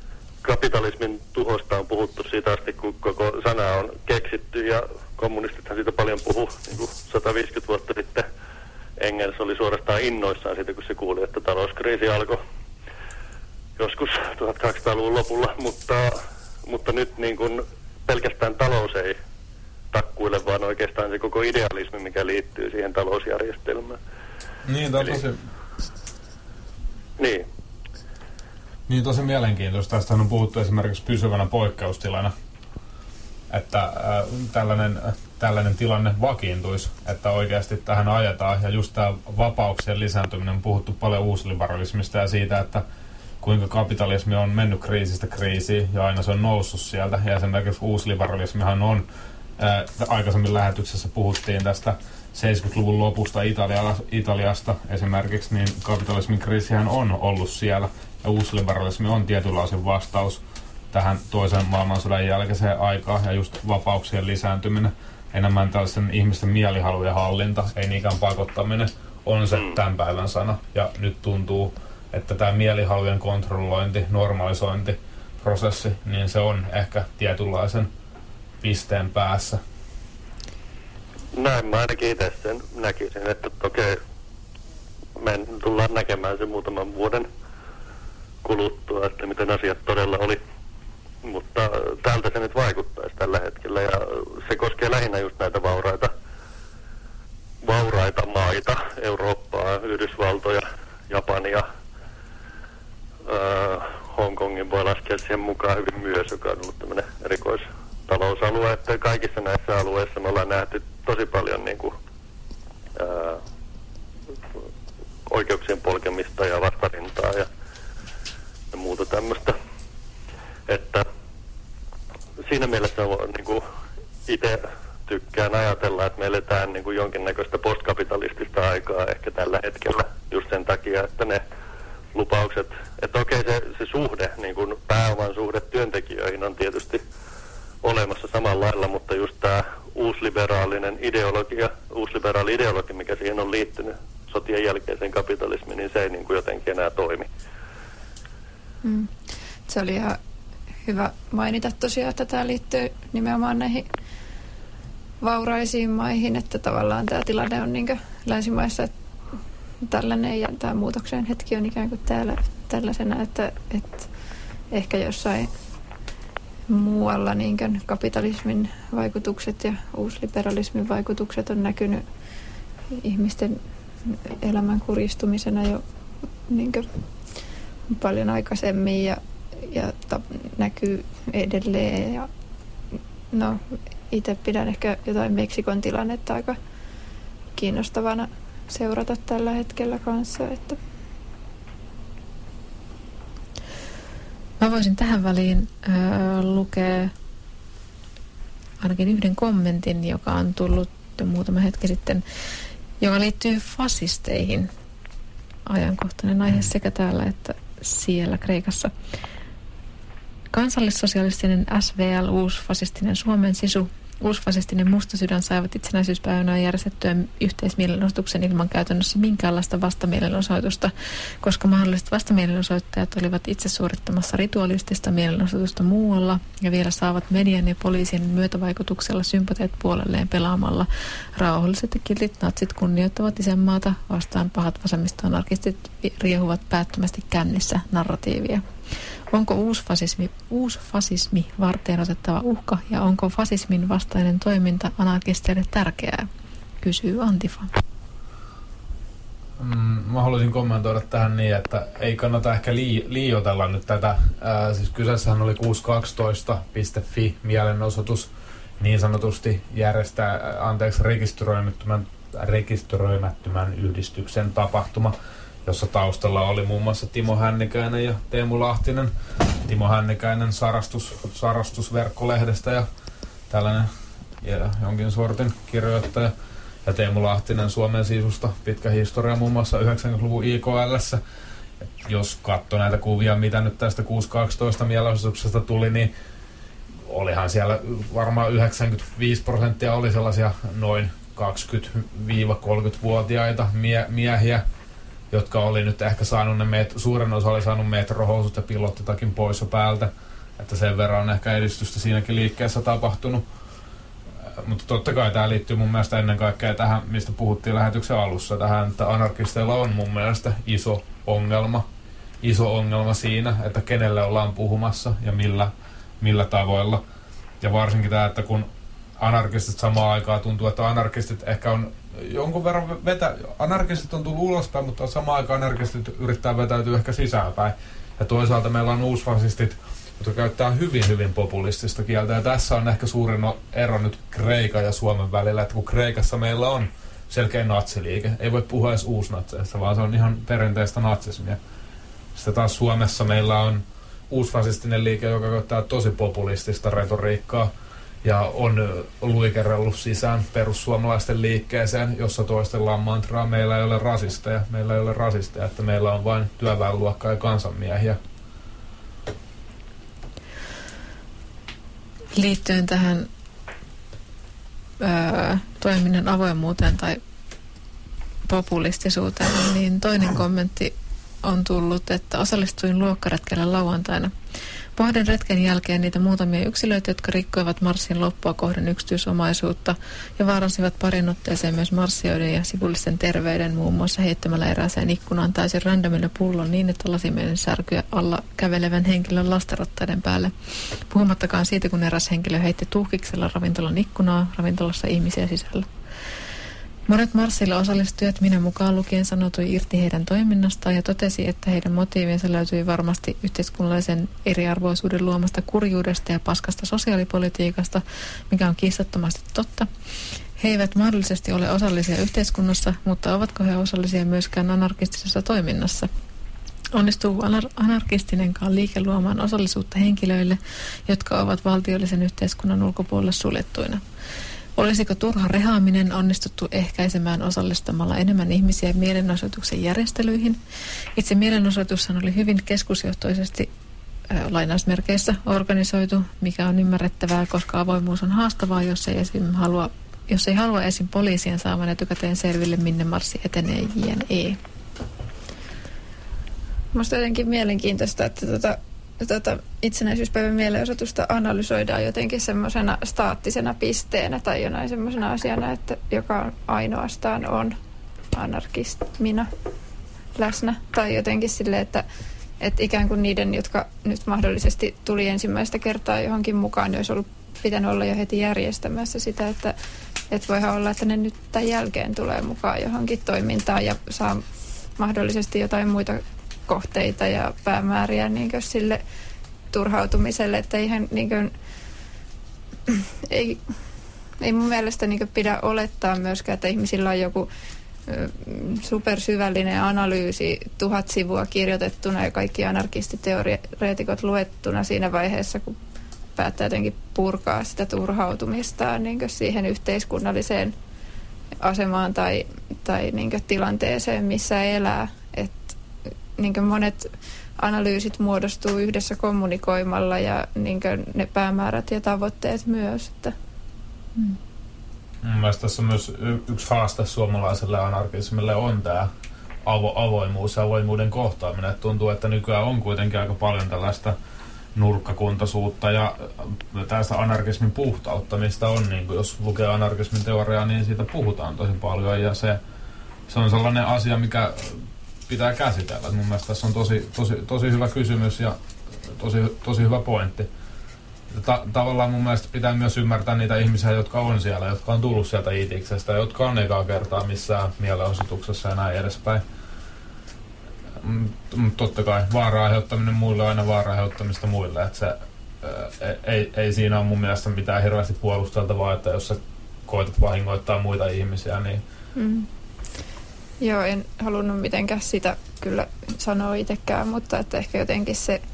kapitalismin tuhosta on puhuttu siitä asti, kun koko sana on keksitty, ja kommunistithan siitä paljon puhu, niin kuin sata viisikymmentä vuotta sitten. Engels oli suorastaan innoissaan siitä, kun se kuuli, että talouskriisi alkoi joskus tuhatkahdeksansataaluvun lopulla, mutta, mutta nyt niin kuin pelkästään talous ei takkuille, vaan oikeastaan se koko idealismi, mikä liittyy siihen talousjärjestelmään. Niin, Eli... tosi... Niin. Niin, tosi mielenkiintoista. Tästä on puhuttu esimerkiksi pysyvänä poikkeustilana, että äh, tällainen, äh, tällainen tilanne vakiintuisi, että oikeasti tähän ajetaan. Ja just tämä vapauksien lisääntyminen on puhuttu paljon uusliberalismista ja siitä, että kuinka kapitalismi on mennyt kriisistä kriisiin ja aina se on noussut sieltä. Ja esimerkiksi uusliberalismihan on, ää, aikaisemmin lähetyksessä puhuttiin tästä seitsemänkymmentäluvun lopusta Italia, Italiasta esimerkiksi, niin kapitalismin kriisihän on ollut siellä. Ja uusliberalismi on tietynlaisen vastaus tähän toisen maailmansodan jälkeiseen aikaan ja just vapauksien lisääntyminen. Enemmän tällaisen ihmisten mielihalujen hallinta, ei niinkään pakottaminen, on se tämän päivän sana. Ja nyt tuntuu, että tämä mielihalujen kontrollointi, normalisointiprosessi, niin se on ehkä tietynlaisen pisteen päässä. Näin mä ainakin itse sen näkisin, että okei, me tullaan näkemään se muutaman vuoden kuluttua, että miten asiat todella oli. Mutta tältä se nyt vaikuttaisi tällä hetkellä, ja se koskee lähinnä just näitä vauraita, vauraita maita, Eurooppaa, Yhdysvaltoja, Japania, äh, Hongkongin voi laskea siihen mukaan hyvin myös, joka on ollut tämmöinen erikoistalousalue, että kaikissa näissä alueissa me ollaan nähty tosi paljon niin kuin, äh, oikeuksien polkemista ja vastarintaa ja, ja muuta tämmöistä. Että siinä mielessä on, niin kuin itse tykkään ajatella, että me eletään niin kuin jonkinnäköistä postkapitalistista aikaa ehkä tällä hetkellä just sen takia, että ne lupaukset, että okei se, se suhde, niin kuin pääoman suhde työntekijöihin on tietysti olemassa samalla lailla, mutta just tämä uusliberaalinen ideologia, uusliberaali ideologia, mikä siihen on liittynyt sotien jälkeiseen kapitalismiin, niin se ei niin kuin jotenkin enää toimi. Mm. Se oli ihan hyvä mainita tosiaan, että tämä liittyy nimenomaan näihin vauraisiin maihin, että tavallaan tämä tilanne on niin kuin länsimaissa tällainen ja tämä muutoksen hetki on ikään kuin täällä tällaisena, että, että ehkä jossain muualla niin kuin kapitalismin vaikutukset ja uusliberalismin vaikutukset on näkynyt ihmisten elämän kuristumisena jo niin kuin paljon aikaisemmin ja, ja ta, näkyy edelleen. Ja, no, itse pidän ehkä jotain Meksikon tilannetta aika kiinnostavana seurata tällä hetkellä kanssa. Että. Mä voisin tähän väliin äh, lukea ainakin yhden kommentin, joka on tullut muutama hetki sitten, joka liittyy fasisteihin. Ajankohtainen aihe sekä täällä että siellä Kreikassa. Kansallissosialistinen S V L, uusfasistinen Suomen sisu, uusfasistinen Mustasydän saivat itsenäisyyspäivänä järjestettyä yhteismielenosoituksen ilman käytännössä minkäänlaista vastamielenosoitusta, koska mahdolliset vastamielenosoittajat olivat itse suorittamassa ritualistista mielenosoitusta muualla ja vielä saavat median ja poliisin myötävaikutuksella sympateet puolelleen pelaamalla. Rauhalliset ja kiltit natsit kunnioittavat isänmaata, vastaan pahat vasemmistoanarkistit riehuvat päättömästi kännissä narratiivia. Onko uusfasismi, uusfasismi varteenotettava uhka ja onko fasismin vastainen toiminta anarkisteille tärkeää? Kysyy Antifa. Mm, mä haluaisin kommentoida tähän niin, että ei kannata ehkä lii, liioitella nyt tätä. Ää, siis kyseessähän oli kuusi kaksitoista piste fi mielenosoitus niin sanotusti järjestää, anteeksi, rekisteröimättömän, rekisteröimättömän yhdistyksen tapahtuma, jossa taustalla oli muun muassa Timo Hännikäinen ja Teemu Lahtinen. Timo Hännikäinen sarastus, sarastusverkkolehdestä ja tällainen ja jonkin sortin kirjoittaja. Ja Teemu Lahtinen Suomen sisusta, pitkä historia muun muassa yhdeksänkymmentäluvun I K L:ssä. Jos katsoo näitä kuvia, mitä nyt tästä kuusi kaksitoista mielenosoituksesta tuli, niin olihan siellä varmaan yhdeksänkymmentäviisi prosenttia oli sellaisia noin kaksikymmentä-kolmekymmentävuotiaita mie- miehiä, jotka oli nyt ehkä saanut ne met- suurin osa oli saanut metrohousut ja pilottitakin pois jo päältä. Että sen verran on ehkä edistystä siinäkin liikkeessä tapahtunut. Mutta totta kai tämä liittyy mun mielestä ennen kaikkea tähän, mistä puhuttiin lähetyksen alussa, tähän, että anarkisteilla on mun mielestä iso ongelma. Iso ongelma siinä, että kenelle ollaan puhumassa ja millä, millä tavoilla. Ja varsinkin tämä, että kun anarkistit samaan aikaan tuntuu, että anarkistit ehkä on jonkun verran vetä... Anarkistit on tullut ulospäin, mutta samaan aikaan anarkistit yrittää vetäytyä ehkä sisäänpäin. Ja toisaalta meillä on uusfasistit, jotka käyttää hyvin, hyvin populistista kieltä. Ja tässä on ehkä suurin ero nyt Kreikan ja Suomen välillä, että kun Kreikassa meillä on selkeä natsiliike, ei voi puhua edes uusnatseista, vaan se on ihan perinteistä natsismia. Sitten taas Suomessa meillä on uusfasistinen liike, joka käyttää tosi populistista retoriikkaa ja on luikerellut sisään perussuomalaisten liikkeeseen, jossa toistellaan mantraa, meillä ei ole rasisteja, meillä ei ole rasisteja, että meillä on vain työväenluokkaa ja kansanmiehiä. Liittyen tähän öö, toiminnan avoimuuteen tai populistisuuteen, niin toinen kommentti on tullut, että osallistuin luokkaretkelle lauantaina. Pohdin retken jälkeen niitä muutamia yksilöitä, jotka rikkoivat marssin loppua kohden yksityisomaisuutta ja vaaransivat parin otteeseen myös marssijoiden ja sivullisten terveyden, muun muassa heittämällä erääseen ikkunaan täysin randomille pullon niin, että lasimielen särkyä alla kävelevän henkilön lastenrattaiden päälle. Puhumattakaan siitä, kun eräs henkilö heitti tuhkiksella ravintolan ikkunaa, ravintolassa ihmisiä sisällä. Monet marssilla osallistujat, minä mukaan lukien, sanoutui irti heidän toiminnastaan ja totesi, että heidän motiivinsa löytyi varmasti yhteiskunnallisen eriarvoisuuden luomasta kurjuudesta ja paskasta sosiaalipolitiikasta, mikä on kiistattomasti totta. He eivät mahdollisesti ole osallisia yhteiskunnassa, mutta ovatko he osallisia myöskään anarkistisessa toiminnassa? Onnistuu anar- anarkistinenkaan liike luomaan osallisuutta henkilöille, jotka ovat valtiollisen yhteiskunnan ulkopuolelle suljettuina? Olisiko turha rehaaminen onnistuttu ehkäisemään osallistamalla enemmän ihmisiä mielenosoituksen järjestelyihin? Itse mielenosoitushan oli hyvin keskusjohtoisesti äh, lainausmerkeissä organisoitu, mikä on ymmärrettävää, koska avoimuus on haastavaa, jos ei, esim. halua, jos ei halua esim. Poliisien saavan etukäteen selville, minne marssi etenee jne. Minusta jotenkin mielenkiintoista, että tuota Tota, itsenäisyyspäivän mielenosoitusta analysoidaan jotenkin semmoisena staattisena pisteenä tai jonain semmoisena asiana, että joka ainoastaan on anarkismina läsnä. Tai jotenkin silleen, että, että ikään kuin niiden, jotka nyt mahdollisesti tuli ensimmäistä kertaa johonkin mukaan, niin olisi ollut pitänyt olla jo heti järjestämässä sitä, että, että voihan olla, että ne nyt tämän jälkeen tulee mukaan johonkin toimintaan ja saa mahdollisesti jotain muita kohteita ja päämääriä niin kuin sille turhautumiselle, että eihän niin kuin, ei, ei mun mielestä niin kuin pidä olettaa myöskään, että ihmisillä on joku supersyvällinen analyysi, tuhat sivua kirjoitettuna ja kaikki anarkistiteoreetikot luettuna siinä vaiheessa, kun päättää jotenkin purkaa sitä turhautumistaan niin kuin siihen yhteiskunnalliseen asemaan tai, tai niin kuin tilanteeseen, missä elää. Niin kuin monet analyysit muodostuu yhdessä kommunikoimalla ja niin kuin ne päämäärät ja tavoitteet myös. Että. Hmm. Mielestäni tässä on myös y- yksi haaste suomalaiselle anarkismille on tämä avo- avoimuus ja avoimuuden kohtaaminen. Et tuntuu, että nykyään on kuitenkin aika paljon tällaista nurkkakuntaisuutta ja tästä anarkismin puhtauttamista on, niin kuin jos lukee anarkismin teoriaa, niin siitä puhutaan tosi paljon ja se, se on sellainen asia, mikä pitää käsitellä. Mun mielestä tässä on tosi, tosi, tosi hyvä kysymys ja tosi, tosi hyvä pointti. Ta- tavallaan mun mielestä pitää myös ymmärtää niitä ihmisiä, jotka on siellä, jotka on tullut sieltä Iitiksestä, jotka on ekaa kertaa missään mielenosoituksessa ja näin edespäin. Mutta totta kai vaaran aiheuttaminen muille on aina vaaran aiheuttamista muille. Että se, ää, ei, ei siinä ole mun mielestä mitään hirveästi puolusteltavaa, että jos sä koetat vahingoittaa muita ihmisiä, niin mm. Joo, en halunnut mitenkään sitä kyllä sanoa itsekään, mutta että ehkä jotenkin se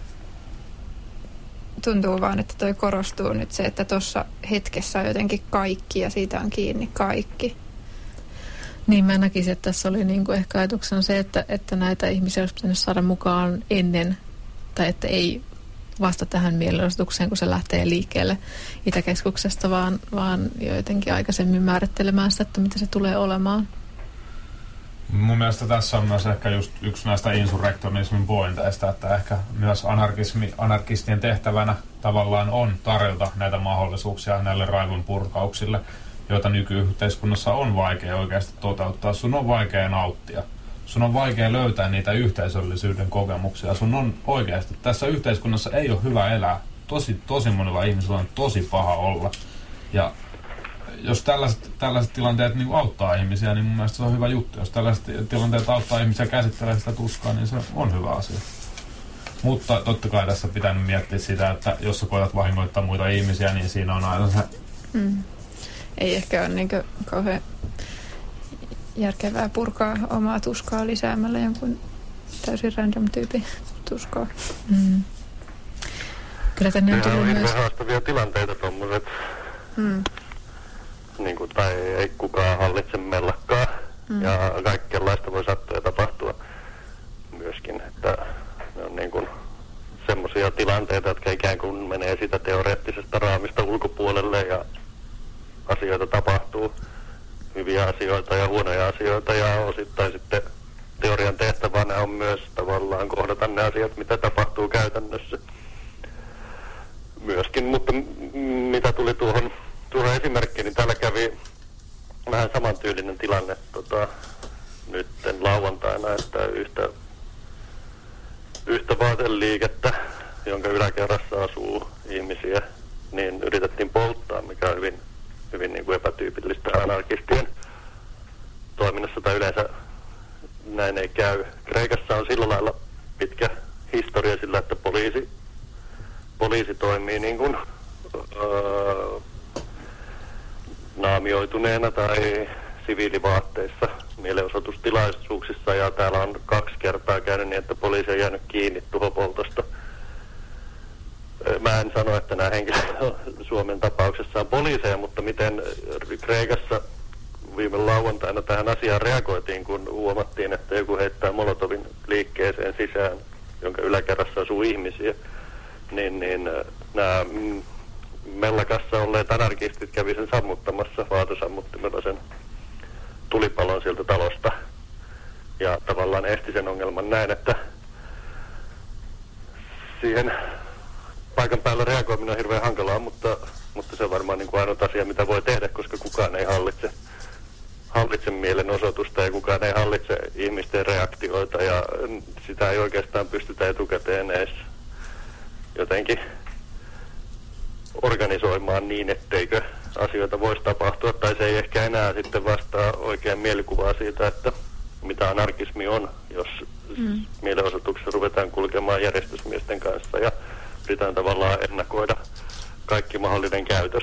tuntuu vaan, että toi korostuu nyt se, että tuossa hetkessä on jotenkin kaikki ja siitä on kiinni kaikki. Niin mä näkisin, että tässä oli niinku ehkä ajatuksena se, että, että näitä ihmisiä olisi pitänyt saada mukaan ennen, tai että ei vasta tähän mielenosoitukseen, kun se lähtee liikkeelle Itäkeskuksesta, vaan, vaan jo jotenkin aikaisemmin määrittelemään sitä, että mitä se tulee olemaan. Mun mielestä tässä on myös ehkä just yksi näistä insurrektionismin pointeista, että ehkä myös anarkismi, anarkistien tehtävänä tavallaan on tarjota näitä mahdollisuuksia näille raivon purkauksille, joita nykyyhteiskunnassa on vaikea oikeasti toteuttaa. Sun on vaikea nauttia. Sun on vaikea löytää niitä yhteisöllisyyden kokemuksia. Sun on oikeasti, tässä yhteiskunnassa ei ole hyvä elää. Tosi, tosi monella ihmisellä on tosi paha olla. Ja jos tällaiset, tällaiset tilanteet niin auttaa ihmisiä, niin mun mielestä se on hyvä juttu. Jos tällaiset tilanteet auttaa ihmisiä käsittelemään sitä tuskaa, niin se on hyvä asia. Mutta totta kai tässä pitää miettiä sitä, että jos sä koetat vahingoittaa muita ihmisiä, niin siinä on aina se... Mm. Ei ehkä ole niin kauhean järkevää purkaa omaa tuskaa lisäämällä jonkun täysin random tyypin tuskaa. Mm. Kyllä tänne on tullut myös... haastavia tilanteita tommoset. Mm. Niin kuin, tai ei kukaan hallitse mellakkaa. Mm. Ja kaikenlaista voi sattua ja tapahtua myöskin. Että ne on niin kuin semmoisia tilanteita, jotka ikään kuin menee sitä teoreettisesta raamista ulkopuolelle ja asioita tapahtuu. Hyviä asioita ja huonoja asioita ja osittain sitten teorian tehtävänä on myös tavallaan kohdata ne asiat, mitä tapahtuu käytännössä. Myöskin, mutta m- mitä tuli tuohon, tuohon esimerkkiin, niin täällä kävi vähän samantyylinen tilanne tota, nytten lauantaina, että yhtä, yhtä vaateliikettä, jonka yläkerrassa asuu ihmisiä, niin yritettiin polttaa, mikä on hyvin, hyvin niin kuin epätyypillistä anarkistien toiminnassa, tai yleensä näin ei käy. Kreikassa on sillä lailla pitkä historia sillä, että poliisi Poliisi toimii niin kuin öö, naamioituneena tai siviilivaatteissa mielenosoitustilaisuuksissa, ja täällä on kaksi kertaa käynyt niin, että poliisi on jäänyt kiinni tuhopoltosta. Mä en sano, että nämä henkilöt Suomen tapauksessa on poliiseja, mutta miten Kreikassa viime lauantaina tähän asiaan reagoitiin, kun huomattiin, että joku heittää Molotovin liikkeeseen sisään, jonka yläkerrassa asuu ihmisiä. Niin, niin nämä mellakassa olleet anarkistit kävi sen sammuttamassa vaatosammuttimella sen tulipalon sieltä talosta. Ja tavallaan esti sen ongelman näin, että siihen paikan päällä reagoiminen on hirveän hankalaa, mutta, mutta se on varmaan niin kuin ainut asia, mitä voi tehdä, koska kukaan ei hallitse, hallitse mielenosoitusta ja kukaan ei hallitse ihmisten reaktioita ja sitä ei oikeastaan pystytä etukäteen edes jotenkin organisoimaan niin, etteikö asioita voisi tapahtua, tai se ei ehkä enää sitten vastaa oikein mielikuvaa siitä, että mitä anarkismi on, jos mm. mielenosoituksessa ruvetaan kulkemaan järjestysmiesten kanssa ja yritetään tavallaan ennakoida kaikki mahdollinen käytös.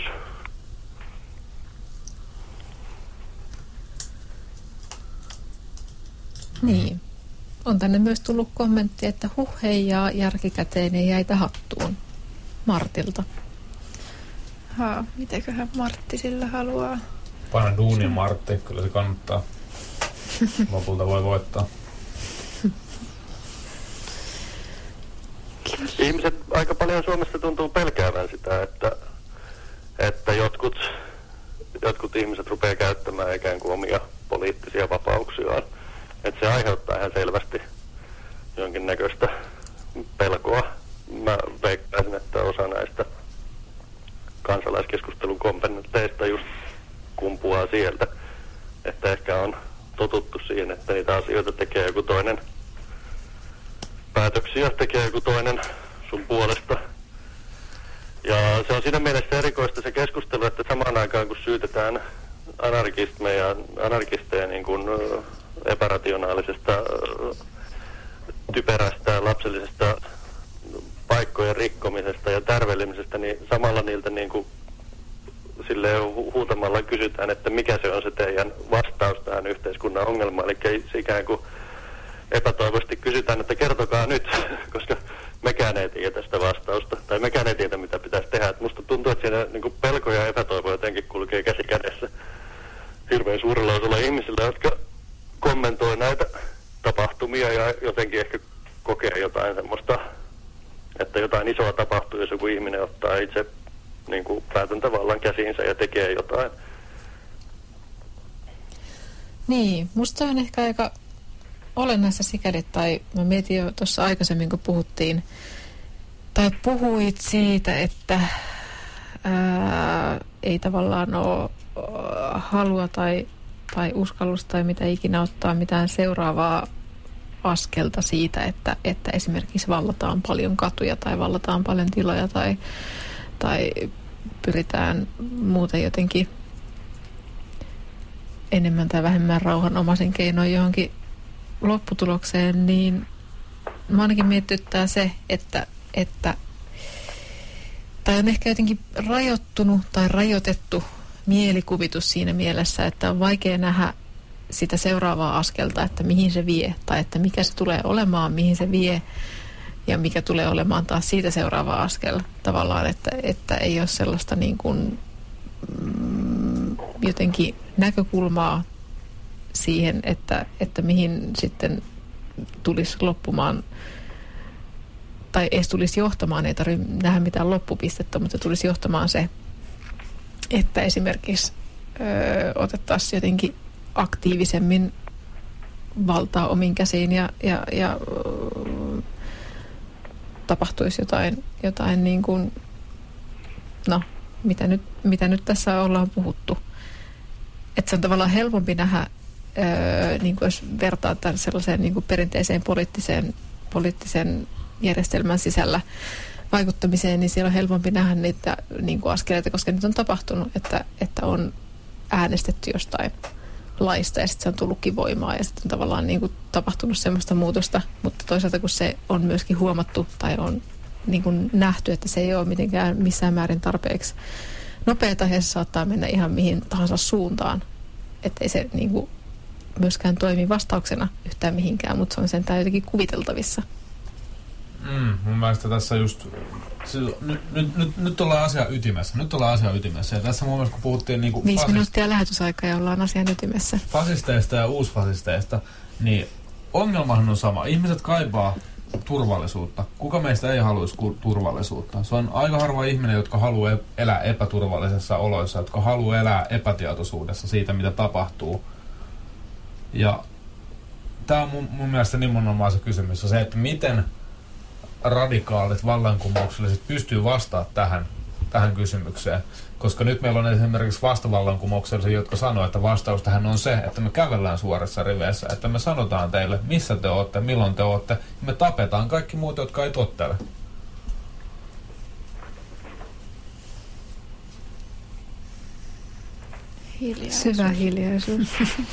Niin. On tänne myös tullut kommentti, että huh heijaa järkikäteinen jäitä hattuun Martilta. Haa, mitäköhän Martti sillä haluaa? Paina duunin Martti, kyllä se kannattaa. Lopulta voi voittaa. Ihmiset aika paljon Suomessa tuntuu pelkäävän sitä, että, että jotkut, jotkut ihmiset rupeaa käyttämään ikään kuin omia poliittisia vapauksiaan. Että se aiheuttaa ihan selvästi jonkinnäköistä pelkoa. Mä veikkaisin, että osa näistä kansalaiskeskustelun komponenteista just kumpuaa sieltä. Että ehkä on totuttu siihen, että niitä asioita tekee joku toinen, päätöksiä tekee joku toinen sun puolesta. Ja se on siinä mielessä erikoista se keskustelu, että samaan aikaan kun syytetään anarkisteja, anarkisteja niin kuin epärationaalisesta, typerästä, lapsellisesta paikkojen rikkomisesta ja tärvelimisestä, niin samalla niiltä niin kuin silleen hu- huutamalla kysytään, että mikä se on se teidän vastaus tähän yhteiskunnan ongelmaan. Eli se ikään kuin epätoivoisesti kysytään, että kertokaa nyt, koska mekään ei tiedä sitä vastausta, tai mekään ei tiedä, mitä pitäisi tehdä. Et musta tuntuu, että siinä niin kuin pelko ja epätoivo jotenkin kulkee käsi kädessä hirveän suurella osalla ihmisillä, jotka kommentoi näitä tapahtumia ja jotenkin ehkä kokee jotain semmoista, että jotain isoa tapahtuu, jos joku ihminen ottaa itse niin kuin päätäntävallan käsiinsä ja tekee jotain. Niin, musta on ehkä aika olennaista sikäli, tai mä mietin jo tuossa aikaisemmin, kun puhuttiin, tai puhuit siitä, että ää, ei tavallaan ole halua tai, tai uskallusta tai mitä ikinä ottaa mitään seuraavaa askelta siitä, että, että esimerkiksi vallataan paljon katuja tai vallataan paljon tiloja tai, tai pyritään muuten jotenkin enemmän tai vähemmän rauhanomaisin keinoin johonkin lopputulokseen, niin mä ainakin miettyttää se, että, että tai on ehkä jotenkin rajoittunut tai rajoitettu mielikuvitus siinä mielessä, että on vaikea nähdä sitä seuraavaa askelta, että mihin se vie tai että mikä se tulee olemaan, mihin se vie ja mikä tulee olemaan taas siitä seuraava askel tavallaan, että, että ei ole sellaista niin kuin mm, jotenkin näkökulmaa siihen, että, että mihin sitten tulisi loppumaan tai edes tulisi johtamaan, ei tarvitse nähdä mitään loppupistettä, mutta tulisi johtamaan se, että esimerkiksi ö, otettaisiin jotenkin aktiivisemmin valtaa omiin käsiin ja, ja, ja ö, tapahtuisi jotain, jotain niin kuin, no, mitä nyt, mitä nyt tässä ollaan puhuttu. Että se on tavallaan helpompi nähdä, ö, niin kuin jos vertaa tämän sellaiseen niin kuin perinteiseen poliittiseen, poliittisen järjestelmän sisällä vaikuttamiseen, niin siellä on helpompi nähdä niitä niin kuin askeleita, koska nyt on tapahtunut, että, että on äänestetty jostain laista ja sitten se on tullutkin voimaa ja sitten on tavallaan niin kuin tapahtunut semmoista muutosta, mutta toisaalta kun se on myöskin huomattu tai on niin kuin nähty, että se ei ole mitenkään missään määrin tarpeeksi nopeata ja se saattaa mennä ihan mihin tahansa suuntaan, ettei se niin kuin myöskään toimi vastauksena yhtään mihinkään, mutta se on sentään jotenkin kuviteltavissa. Mm, mun mielestä tässä just, siis, nyt, nyt, nyt, nyt ollaan asian ytimessä, nyt ollaan asian ytimessä ja tässä mun mielestä kun puhuttiin niinku Viisi fasist... minuuttia lähetysaikaa ja ollaan asian ytimessä. Fasisteista ja uusfasisteista, niin ongelmahan on sama. Ihmiset kaipaa turvallisuutta. Kuka meistä ei haluaisi turvallisuutta? Se on aika harva ihminen, jotka haluaa elää epäturvallisessa oloissa, jotka haluaa elää epätietoisuudessa siitä, mitä tapahtuu. Ja tää on mun, mun mielestä nimenomaan se kysymys, on se, että miten radikaalit vallankumoukselliset pystyy vastaamaan tähän, tähän kysymykseen. Koska nyt meillä on esimerkiksi vastavallankumouksellisia, jotka sanoo, että vastaus tähän on se, että me kävellään suorissa riveissä, että me sanotaan teille, missä te olette, milloin te olette, ja me tapetaan kaikki muut, jotka ei tottele. Hiljaisuus. Syvä hiljaisuus.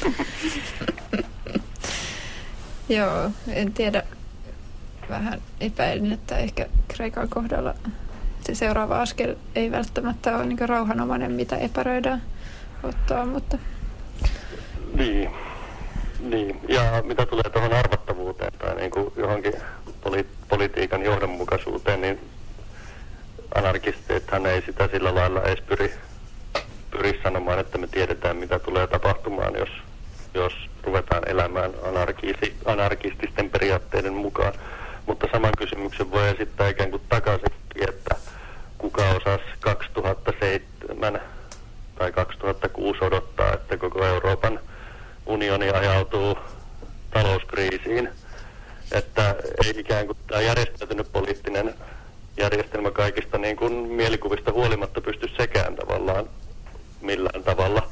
Joo, en tiedä. Vähän epäilin, että ehkä Kreikan kohdalla se seuraava askel ei välttämättä ole niin rauhanomainen, mitä epäröidään ottaa, mutta... Niin. niin. Ja mitä tulee tuohon arvattavuuteen tai niin kuin johonkin poli- politiikan johdonmukaisuuteen, niin anarkisteethan ei sitä sillä lailla edes pyri, pyri sanomaan, että me tiedetään, mitä tulee tapahtumaan, jos, jos ruvetaan elämään anarkisti, anarkististen periaatteiden mukaan. Mutta saman kysymyksen voi esittää ikään kuin takaisin, että kuka osasi kaksituhattaseitsemän tai kaksituhattakuusi odottaa, että koko Euroopan unioni ajautuu talouskriisiin. Että ei ikään kuin tämä järjestäytynyt poliittinen järjestelmä kaikista niin kuin mielikuvista huolimatta pysty sekään tavallaan millään tavalla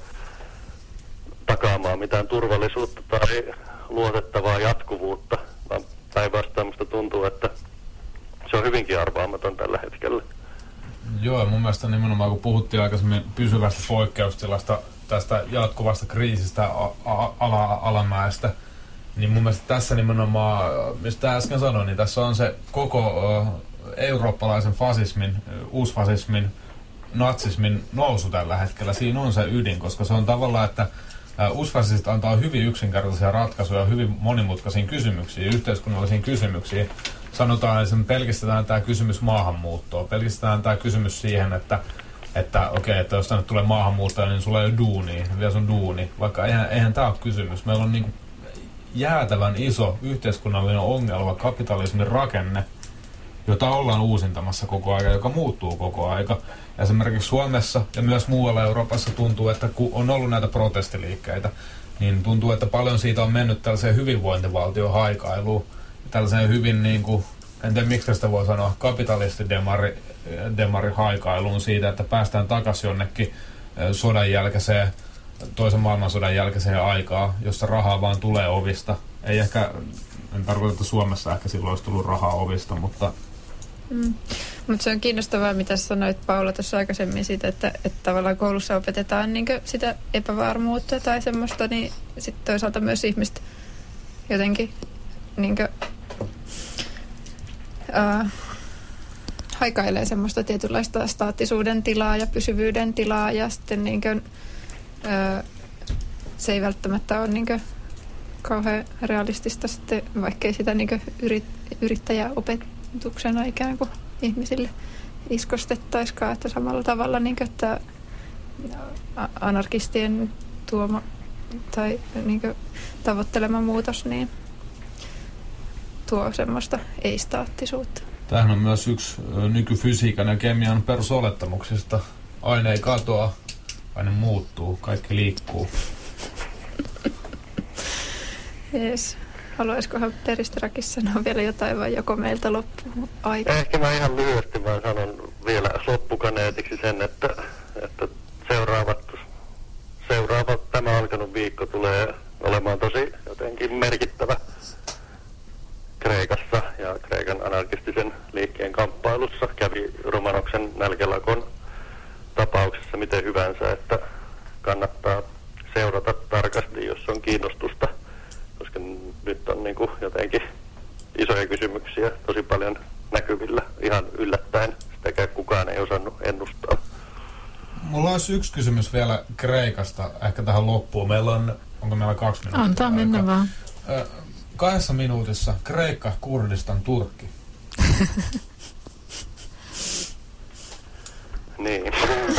takaamaan mitään turvallisuutta tai luotettavaa jatkuvuutta. Päinvastoin musta tuntuu, että se on hyvinkin arvaamaton tällä hetkellä. Joo, mun mielestä nimenomaan kun puhuttiin aikaisemmin pysyvästä poikkeustilasta, tästä jatkuvasta kriisistä, ala, alamäestä, niin mun mielestä tässä nimenomaan, mistä äsken sanoin, niin tässä on se koko uh, eurooppalaisen fasismin, uusfasismin, natsismin nousu tällä hetkellä. Siinä on se ydin, koska se on tavallaan, että uh, uusfasistit antaa hyvin yksinkertaisia ratkaisuja hyvin monimutkaisiin kysymyksiin, yhteiskunnallisiin kysymyksiin. Sanotaan, että pelkistetään tämä kysymys maahanmuuttoon, pelkistetään tämä kysymys siihen, että että okei, okay, että jos tänne tulee maahanmuuttaja, niin sulla ei ole duunia, vielä sun duuni. Vaikka eihän, eihän tämä ole kysymys. Meillä on niin kuin jäätävän iso yhteiskunnallinen ongelma, kapitalismin rakenne, jota ollaan uusintamassa koko ajan, joka muuttuu koko aika. Esimerkiksi Suomessa ja myös muualla Euroopassa tuntuu, että kun on ollut näitä protestiliikkeitä, niin tuntuu, että paljon siitä on mennyt tällaiseen hyvinvointivaltion haikailuun. Tällaiseen hyvin, niin kuin, en tiedä miksi sitä voi sanoa, kapitalistidemari demari haikailuun siitä, että päästään takaisin jonnekin sodan jälkeiseen, toisen maailmansodan jälkeiseen aikaan, jossa rahaa vaan tulee ovista. Ei ehkä, en tarkoita, että Suomessa ehkä silloin olisi tullut rahaa ovista, mutta... Mm. Mutta se on kiinnostavaa, mitä sanoit Paula tuossa aikaisemmin siitä, että, että tavallaan koulussa opetetaan niin sitä epävarmuutta tai semmoista, niin sitten toisaalta myös ihmiset jotenkin niin kuin, ää, haikailee semmoista tietynlaista staattisuuden tilaa ja pysyvyyden tilaa ja sitten niin kuin, ää, se ei välttämättä ole niin kuin kauhean realistista sitten, vaikkei sitä niin kuin yrit, yrittäjäopetuksena ikään kuin ihmisille iskostettaisikaan, että samalla tavalla niin kuin, että anarkistien tuoma tai niin kuin tavoittelema muutos niin tuo semmoista ei-staattisuutta. Tämähän on myös yksi nykyfysiikan ja kemian perusolettamuksista. Aine ei katoa, aine muuttuu, kaikki liikkuu. Jees. Haluaisikohan Peristerakis sanoa vielä jotain vai joko meiltä loppuu aika? Ehkä mä ihan lyhyesti vaan sanon vielä loppukaneetiksi sen, että, että seuraavat, seuraava tämä alkanut viikko tulee olemaan tosi jotenkin merkittävä Kreikassa ja Kreikan anarkistisen liikkeen kamppailussa. Kävi Romanoksen nälkälakon tapauksessa miten hyvänsä, että kannattaa seurata tarkasti, jos on kiinnostusta, koska nyt on niin kuin jotenkin isoja kysymyksiä tosi paljon näkyvillä ihan yllättäen. Sitäkään kukaan ei osannut ennustaa. Mulla olisi yksi kysymys vielä Kreikasta, ehkä tähän loppuun. Meillä on, onko meillä kaksi minuuttia? Antaa mennä vaan. Ö, kahdessa minuutissa Kreikka, Kurdistan, Turkki. Niin.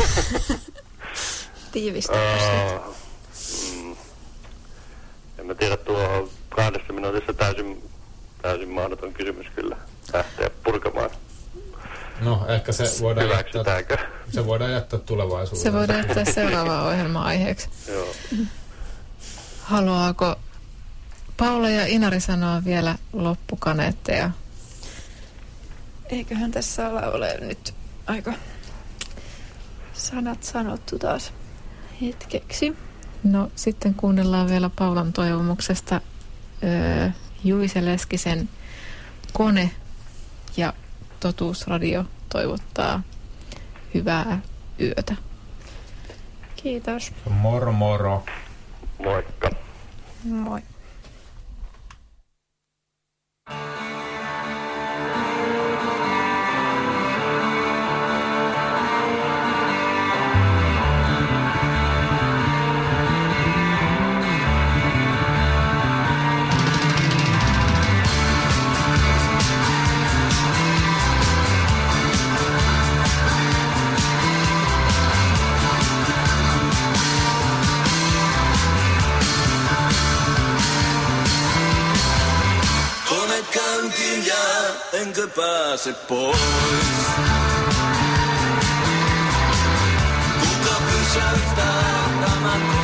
Tiivistä. Uh, mm, en mä tiedä, tuo kahdessa minuutissa täysin, täysin mahdoton kysymys kyllä lähteä purkamaan. No, ehkä se voidaan jättää, se voidaan jättää tulevaisuuteen. Se voidaan jättää seuraavaan ohjelma-aiheeksi. Joo. Haluaako Paula ja Inari sanoa vielä loppukaneetteja? Eiköhän tässä ala ole nyt aika sanat sanottu taas hetkeksi. No sitten kuunnellaan vielä Paulan toivomuksesta öö, Juise Leskisen Kone ja Totuusradio toivottaa hyvää yötä. Kiitos. Moro moro. Moikka. Moi. Enkä pääse pois. Kuka pysäyttää tämän